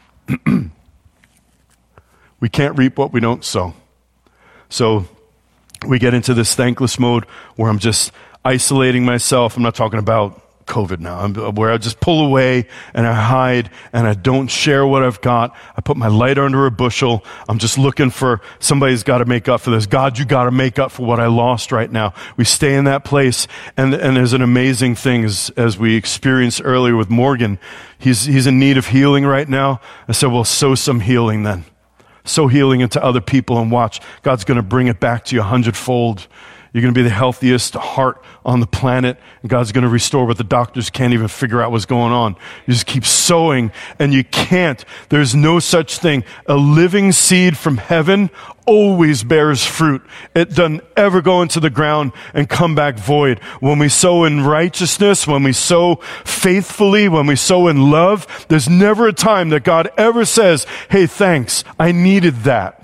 We can't reap what we don't sow. So we get into this thankless mode where I'm just isolating myself. I'm not talking about COVID now, where I just pull away and I hide and I don't share what I've got. I put my light under a bushel. I'm just looking for somebody's got to make up for this. God, you got to make up for what I lost right now. We stay in that place, and there's an amazing thing as we experienced earlier with Morgan. He's in need of healing right now. I said, well, sow some healing then. Sow healing into other people and watch. God's going to bring it back to you 100-fold. You're going to be the healthiest heart on the planet, and God's going to restore what the doctors can't even figure out what's going on. You just keep sowing, and you can't. There's no such thing. A living seed from heaven always bears fruit. It doesn't ever go into the ground and come back void. When we sow in righteousness, when we sow faithfully, when we sow in love, there's never a time that God ever says, hey, thanks, I needed that.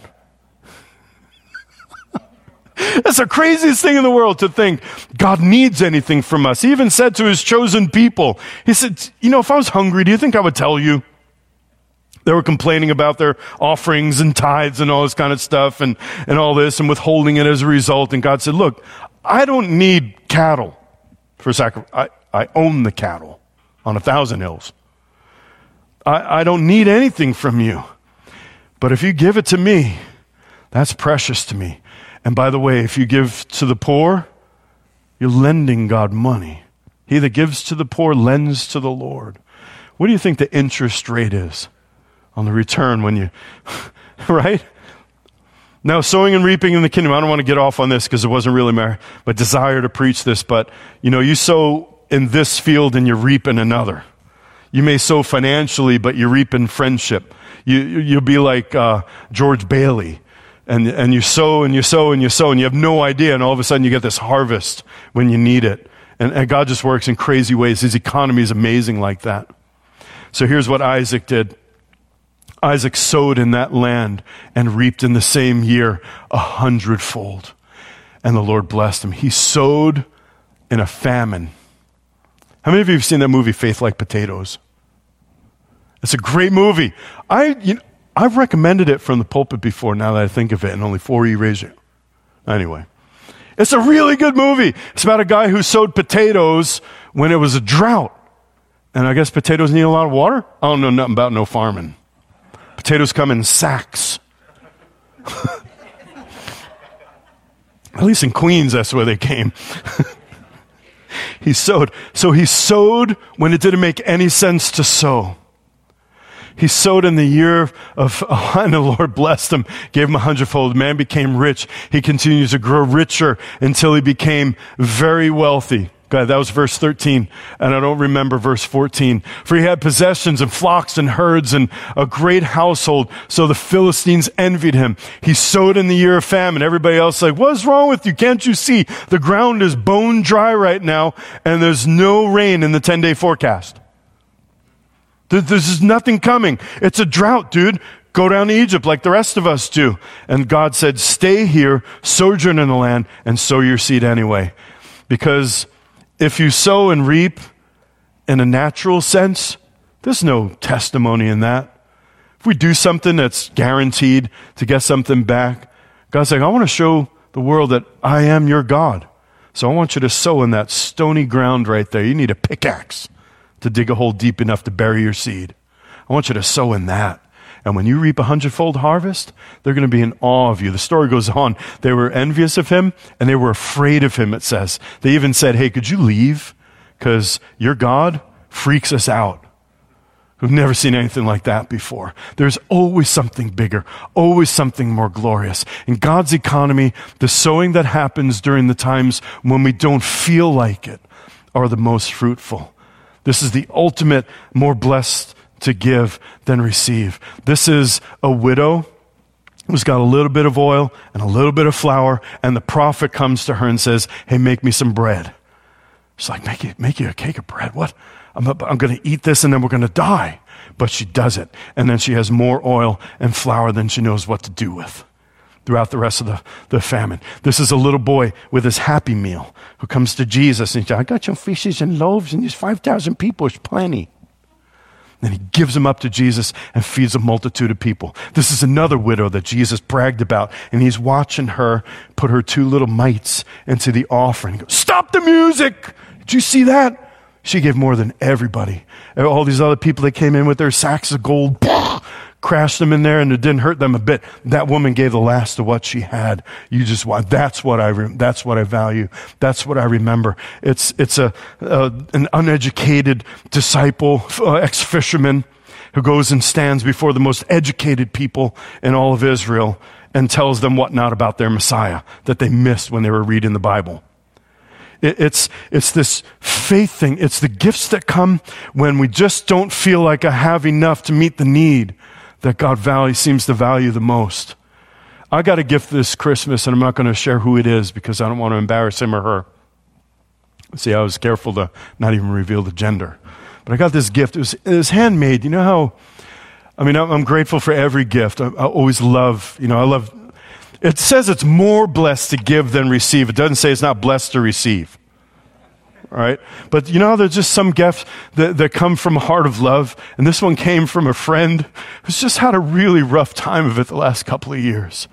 That's the craziest thing in the world, to think God needs anything from us. He even said to his chosen people, he said, you know, if I was hungry, do you think I would tell you? They were complaining about their offerings and tithes and all this kind of stuff and all this and withholding it as a result. And God said, look, I don't need cattle for sacrifice. I own the cattle on 1,000 hills. I don't need anything from you. But if you give it to me, that's precious to me. And by the way, if you give to the poor, you're lending God money. He that gives to the poor lends to the Lord. What do you think the interest rate is on the return when you, right? Now, sowing and reaping in the kingdom, I don't want to get off on this because it wasn't really my desire to preach this, but, you know, you sow in this field and you reap in another. You may sow financially, but you reap in friendship. You'll be like George Bailey. And you sow and you sow and you sow and you have no idea, and all of a sudden you get this harvest when you need it. And God just works in crazy ways. His economy is amazing like that. So here's what Isaac did. Isaac sowed in that land and reaped in the same year 100-fold. And the Lord blessed him. He sowed in a famine. How many of you have seen that movie, Faith Like Potatoes? It's a great movie. I've recommended it from the pulpit before, now that I think of it, and only 4 of you raise it. Anyway. It's a really good movie. It's about a guy who sowed potatoes when it was a drought. And I guess potatoes need a lot of water? I don't know nothing about no farming. Potatoes come in sacks. At least in Queens, that's where they came. He sowed. So he sowed when it didn't make any sense to sow. He sowed in the year of, and the Lord blessed him, gave him 100-fold. Man became rich. He continued to grow richer until he became very wealthy. God, that was verse 13, and I don't remember verse 14. For he had possessions and flocks and herds and a great household, so the Philistines envied him. He sowed in the year of famine. Everybody else like, what's wrong with you? Can't you see? The ground is bone dry right now, and there's no rain in the 10-day forecast. There's nothing coming. It's a drought, dude. Go down to Egypt like the rest of us do. And God said, stay here, sojourn in the land, and sow your seed anyway. Because if you sow and reap in a natural sense, there's no testimony in that. If we do something that's guaranteed to get something back, God's like, I want to show the world that I am your God. So I want you to sow in that stony ground right there. You need a pickaxe to dig a hole deep enough to bury your seed. I want you to sow in that. And when you reap 100-fold harvest, they're going to be in awe of you. The story goes on. They were envious of him, and they were afraid of him, it says. They even said, hey, could you leave? Because your God freaks us out. We've never seen anything like that before. There's always something bigger, always something more glorious. In God's economy, the sowing that happens during the times when we don't feel like it are the most fruitful. This is the ultimate, more blessed to give than receive. This is a widow who's got a little bit of oil and a little bit of flour, and the prophet comes to her and says, hey, make me some bread. She's like, make you a cake of bread? What? I'm going to eat this and then we're going to die. But she does it. And then she has more oil and flour than she knows what to do with throughout the rest of the famine. This is a little boy with his Happy Meal who comes to Jesus and he says, I got some fishes and loaves and there's 5,000 people. It's plenty. Then he gives them up to Jesus and feeds a multitude of people. This is another widow that Jesus bragged about, and he's watching her put her 2 little mites into the offering. He goes, stop the music! Did you see that? She gave more than everybody. And all these other people that came in with their sacks of gold, crashed them in there, and it didn't hurt them a bit. That woman gave the last of what she had. You just want. That's what I value. That's what I remember. It's an uneducated disciple, ex-fisherman, who goes and stands before the most educated people in all of Israel and tells them what not about their Messiah that they missed when they were reading the Bible. It's this faith thing. It's the gifts that come when we just don't feel like I have enough to meet the need that God seems to value the most. I got a gift this Christmas, and I'm not going to share who it is because I don't want to embarrass him or her. See, I was careful to not even reveal the gender. But I got this gift. It was handmade. You know how, I'm grateful for every gift. I always love, it says it's more blessed to give than receive. It doesn't say it's not blessed to receive. All right? But there's just some gifts that come from a heart of love. And this one came from a friend who's just had a really rough time of it the last couple of years.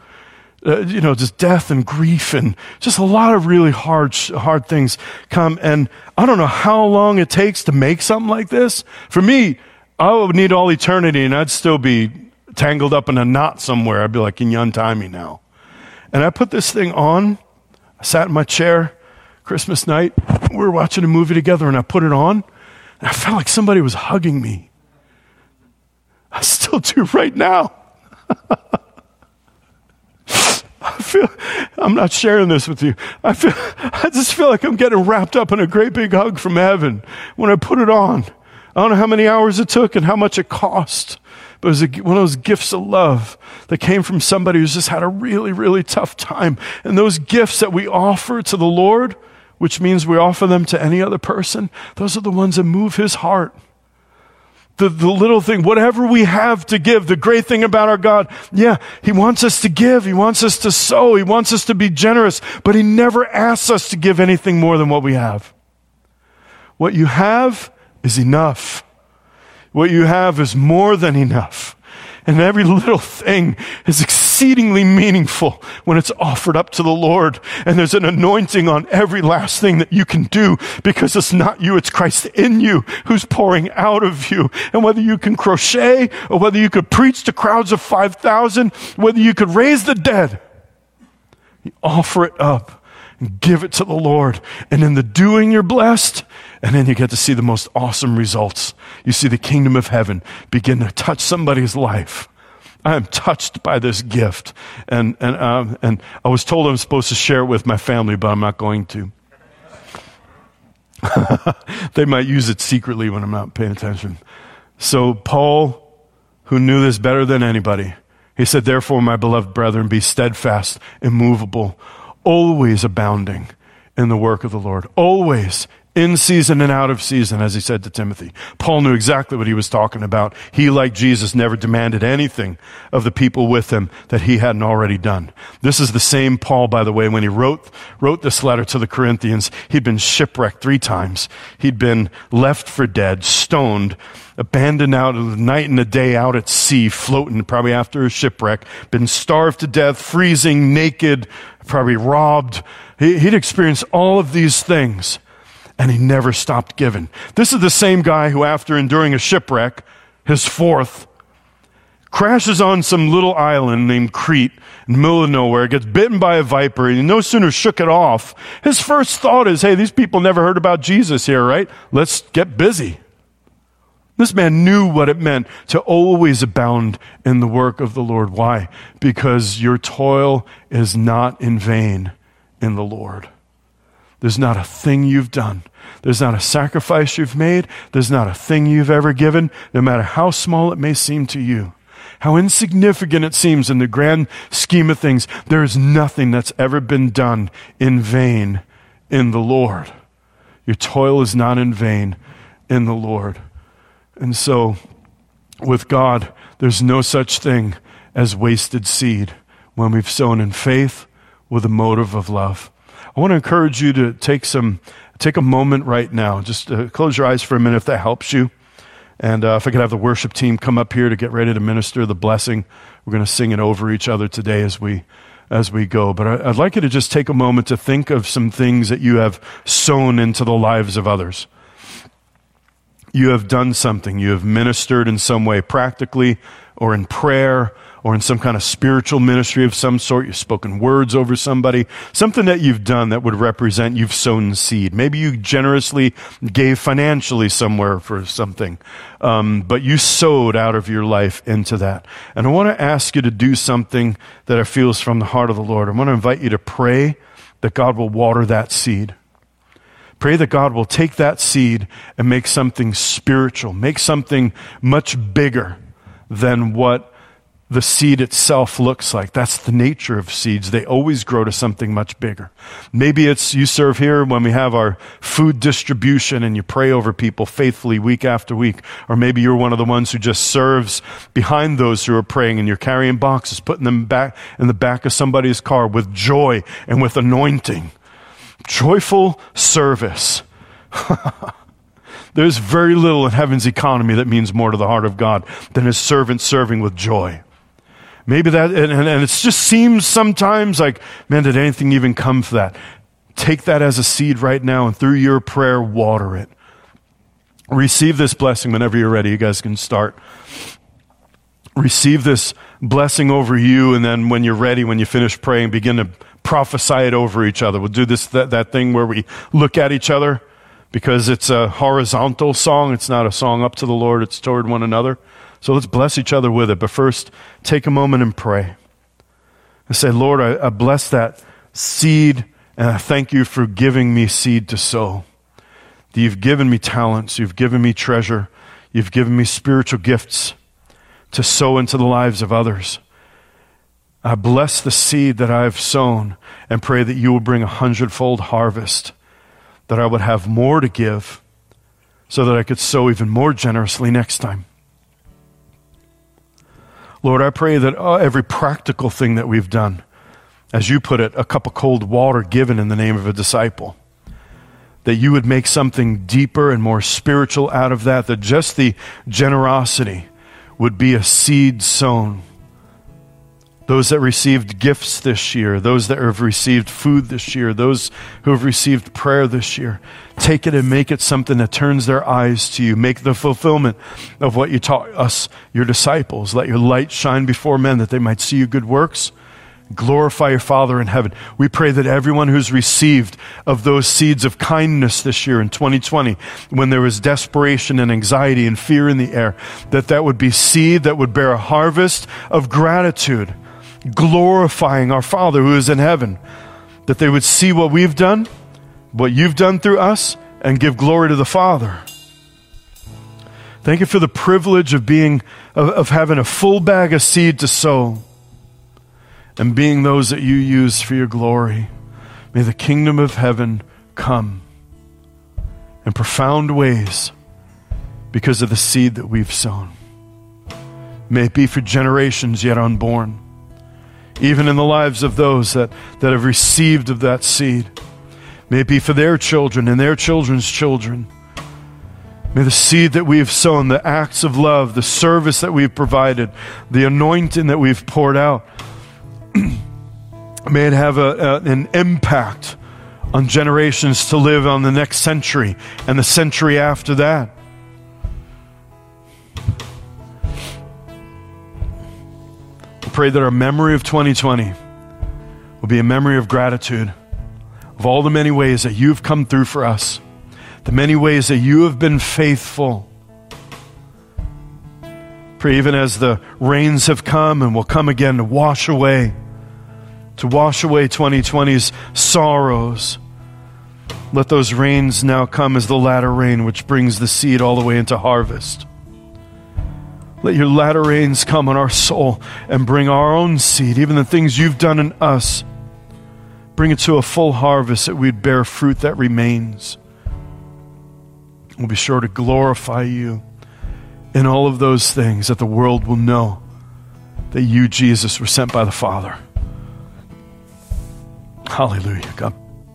Just death and grief and just a lot of really hard things come. And I don't know how long it takes to make something like this. For me, I would need all eternity and I'd still be tangled up in a knot somewhere. I'd be like, can you untie me now? And I put this thing on. I sat in my chair Christmas night. We were watching a movie together and I put it on. And I felt like somebody was hugging me. I still do right now. I'm not sharing this with you. I just feel like I'm getting wrapped up in a great big hug from heaven when I put it on. I don't know how many hours it took and how much it cost. But it was one of those gifts of love that came from somebody who's just had a really, really tough time. And those gifts that we offer to the Lord, which means we offer them to any other person, those are the ones that move his heart. The little thing, whatever we have to give, the great thing about our God, yeah, he wants us to give. He wants us to sow. He wants us to be generous. But he never asks us to give anything more than what we have. What you have is enough. What you have is more than enough. And every little thing is exceedingly meaningful when it's offered up to the Lord. And there's an anointing on every last thing that you can do, because it's not you, it's Christ in you who's pouring out of you. And whether you can crochet, or whether you could preach to crowds of 5,000, whether you could raise the dead, you offer it up and give it to the Lord. And in the doing, you're blessed. And then you get to see the most awesome results. You see the kingdom of heaven begin to touch somebody's life. I am touched by this gift. And I was told I'm supposed to share it with my family, but I'm not going to. They might use it secretly when I'm not paying attention. So Paul, who knew this better than anybody, he said, "Therefore, my beloved brethren, be steadfast, immovable, always abounding in the work of the Lord." Always. In season and out of season, as he said to Timothy. Paul knew exactly what he was talking about. He, like Jesus, never demanded anything of the people with him that he hadn't already done. This is the same Paul, by the way, when he wrote this letter to the Corinthians. He'd been shipwrecked 3 times. He'd been left for dead, stoned, abandoned out of the night and a day out at sea, floating probably after a shipwreck, been starved to death, freezing, naked, probably robbed. He'd experienced all of these things. And he never stopped giving. This is the same guy who, after enduring a shipwreck, his 4th, crashes on some little island named Crete in the middle of nowhere, gets bitten by a viper, and he no sooner shook it off. His first thought is, hey, these people never heard about Jesus here, right? Let's get busy. This man knew what it meant to always abound in the work of the Lord. Why? Because your toil is not in vain in the Lord. There's not a thing you've done. There's not a sacrifice you've made. There's not a thing you've ever given, no matter how small it may seem to you, how insignificant it seems in the grand scheme of things. There is nothing that's ever been done in vain in the Lord. Your toil is not in vain in the Lord. And so, with God, there's no such thing as wasted seed when we've sown in faith with a motive of love. I want to encourage you to take a moment right now. Just close your eyes for a minute if that helps you. And if I could have the worship team come up here to get ready to minister the blessing. We're going to sing it over each other today as we go. But I'd like you to just take a moment to think of some things that you have sown into the lives of others. You have done something. You have ministered in some way, practically, or in prayer, or in some kind of spiritual ministry of some sort. You've spoken words over somebody. Something that you've done that would represent you've sown seed. Maybe you generously gave financially somewhere for something. But you sowed out of your life into that. And I want to ask you to do something that I feel is from the heart of the Lord. I want to invite you to pray that God will water that seed. Pray that God will take that seed and make something spiritual, make something much bigger than what the seed itself looks like. That's the nature of seeds. They always grow to something much bigger. Maybe it's you serve here when we have our food distribution and you pray over people faithfully week after week. Or maybe you're one of the ones who just serves behind those who are praying and you're carrying boxes, putting them back in the back of somebody's car with joy and with anointing. Joyful service. There's very little in heaven's economy that means more to the heart of God than his servant serving with joy. Maybe that, and it just seems sometimes like, man, did anything even come for that? Take that as a seed right now and through your prayer, water it. Receive this blessing whenever you're ready. You guys can start. Receive this blessing over you, and then when you're ready, when you finish praying, begin to prophesy it over each other. We'll do that thing where we look at each other because it's a horizontal song. It's not a song up to the Lord. It's toward one another. So let's bless each other with it. But first, take a moment and pray. And say, Lord, I bless that seed, and I thank you for giving me seed to sow. You've given me talents. You've given me treasure. You've given me spiritual gifts to sow into the lives of others. I bless the seed that I've sown and pray that you will bring 100-fold harvest, that I would have more to give so that I could sow even more generously next time. Lord, I pray that every practical thing that we've done, as you put it, a cup of cold water given in the name of a disciple, that you would make something deeper and more spiritual out of that, that just the generosity would be a seed sown. Those that received gifts this year, those that have received food this year, those who have received prayer this year, take it and make it something that turns their eyes to you. Make the fulfillment of what you taught us, your disciples. Let your light shine before men that they might see your good works. Glorify your Father in heaven. We pray that everyone who's received of those seeds of kindness this year in 2020, when there was desperation and anxiety and fear in the air, that would be seed that would bear a harvest of gratitude, glorifying our Father who is in heaven, that they would see what we've done, what you've done through us, and give glory to the Father. Thank you for the privilege of having a full bag of seed to sow and being those that you use for your glory. May the kingdom of heaven come in profound ways because of the seed that we've sown. May it be for generations yet unborn, even in the lives of those that have received of that seed. May it be for their children and their children's children. May the seed that we have sown, the acts of love, the service that we've provided, the anointing that we've poured out, may it have an impact on generations to live on the next century and the century after that. I pray that our memory of 2020 will be a memory of gratitude, of all the many ways that you've come through for us, the many ways that you have been faithful. Pray even as the rains have come and will come again to wash away 2020's sorrows. Let those rains now come as the latter rain, which brings the seed all the way into harvest. Let your latter rains come on our soul and bring our own seed, even the things you've done in us. Bring it to a full harvest that we'd bear fruit that remains. We'll be sure to glorify you in all of those things, that the world will know that you, Jesus, were sent by the Father. Hallelujah. God.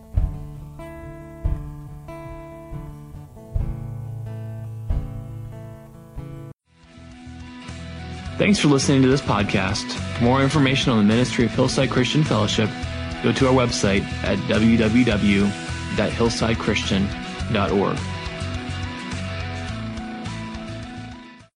Thanks for listening to this podcast. For more information on the ministry of Hillside Christian Fellowship, go to our website at www.hillsidechristian.org.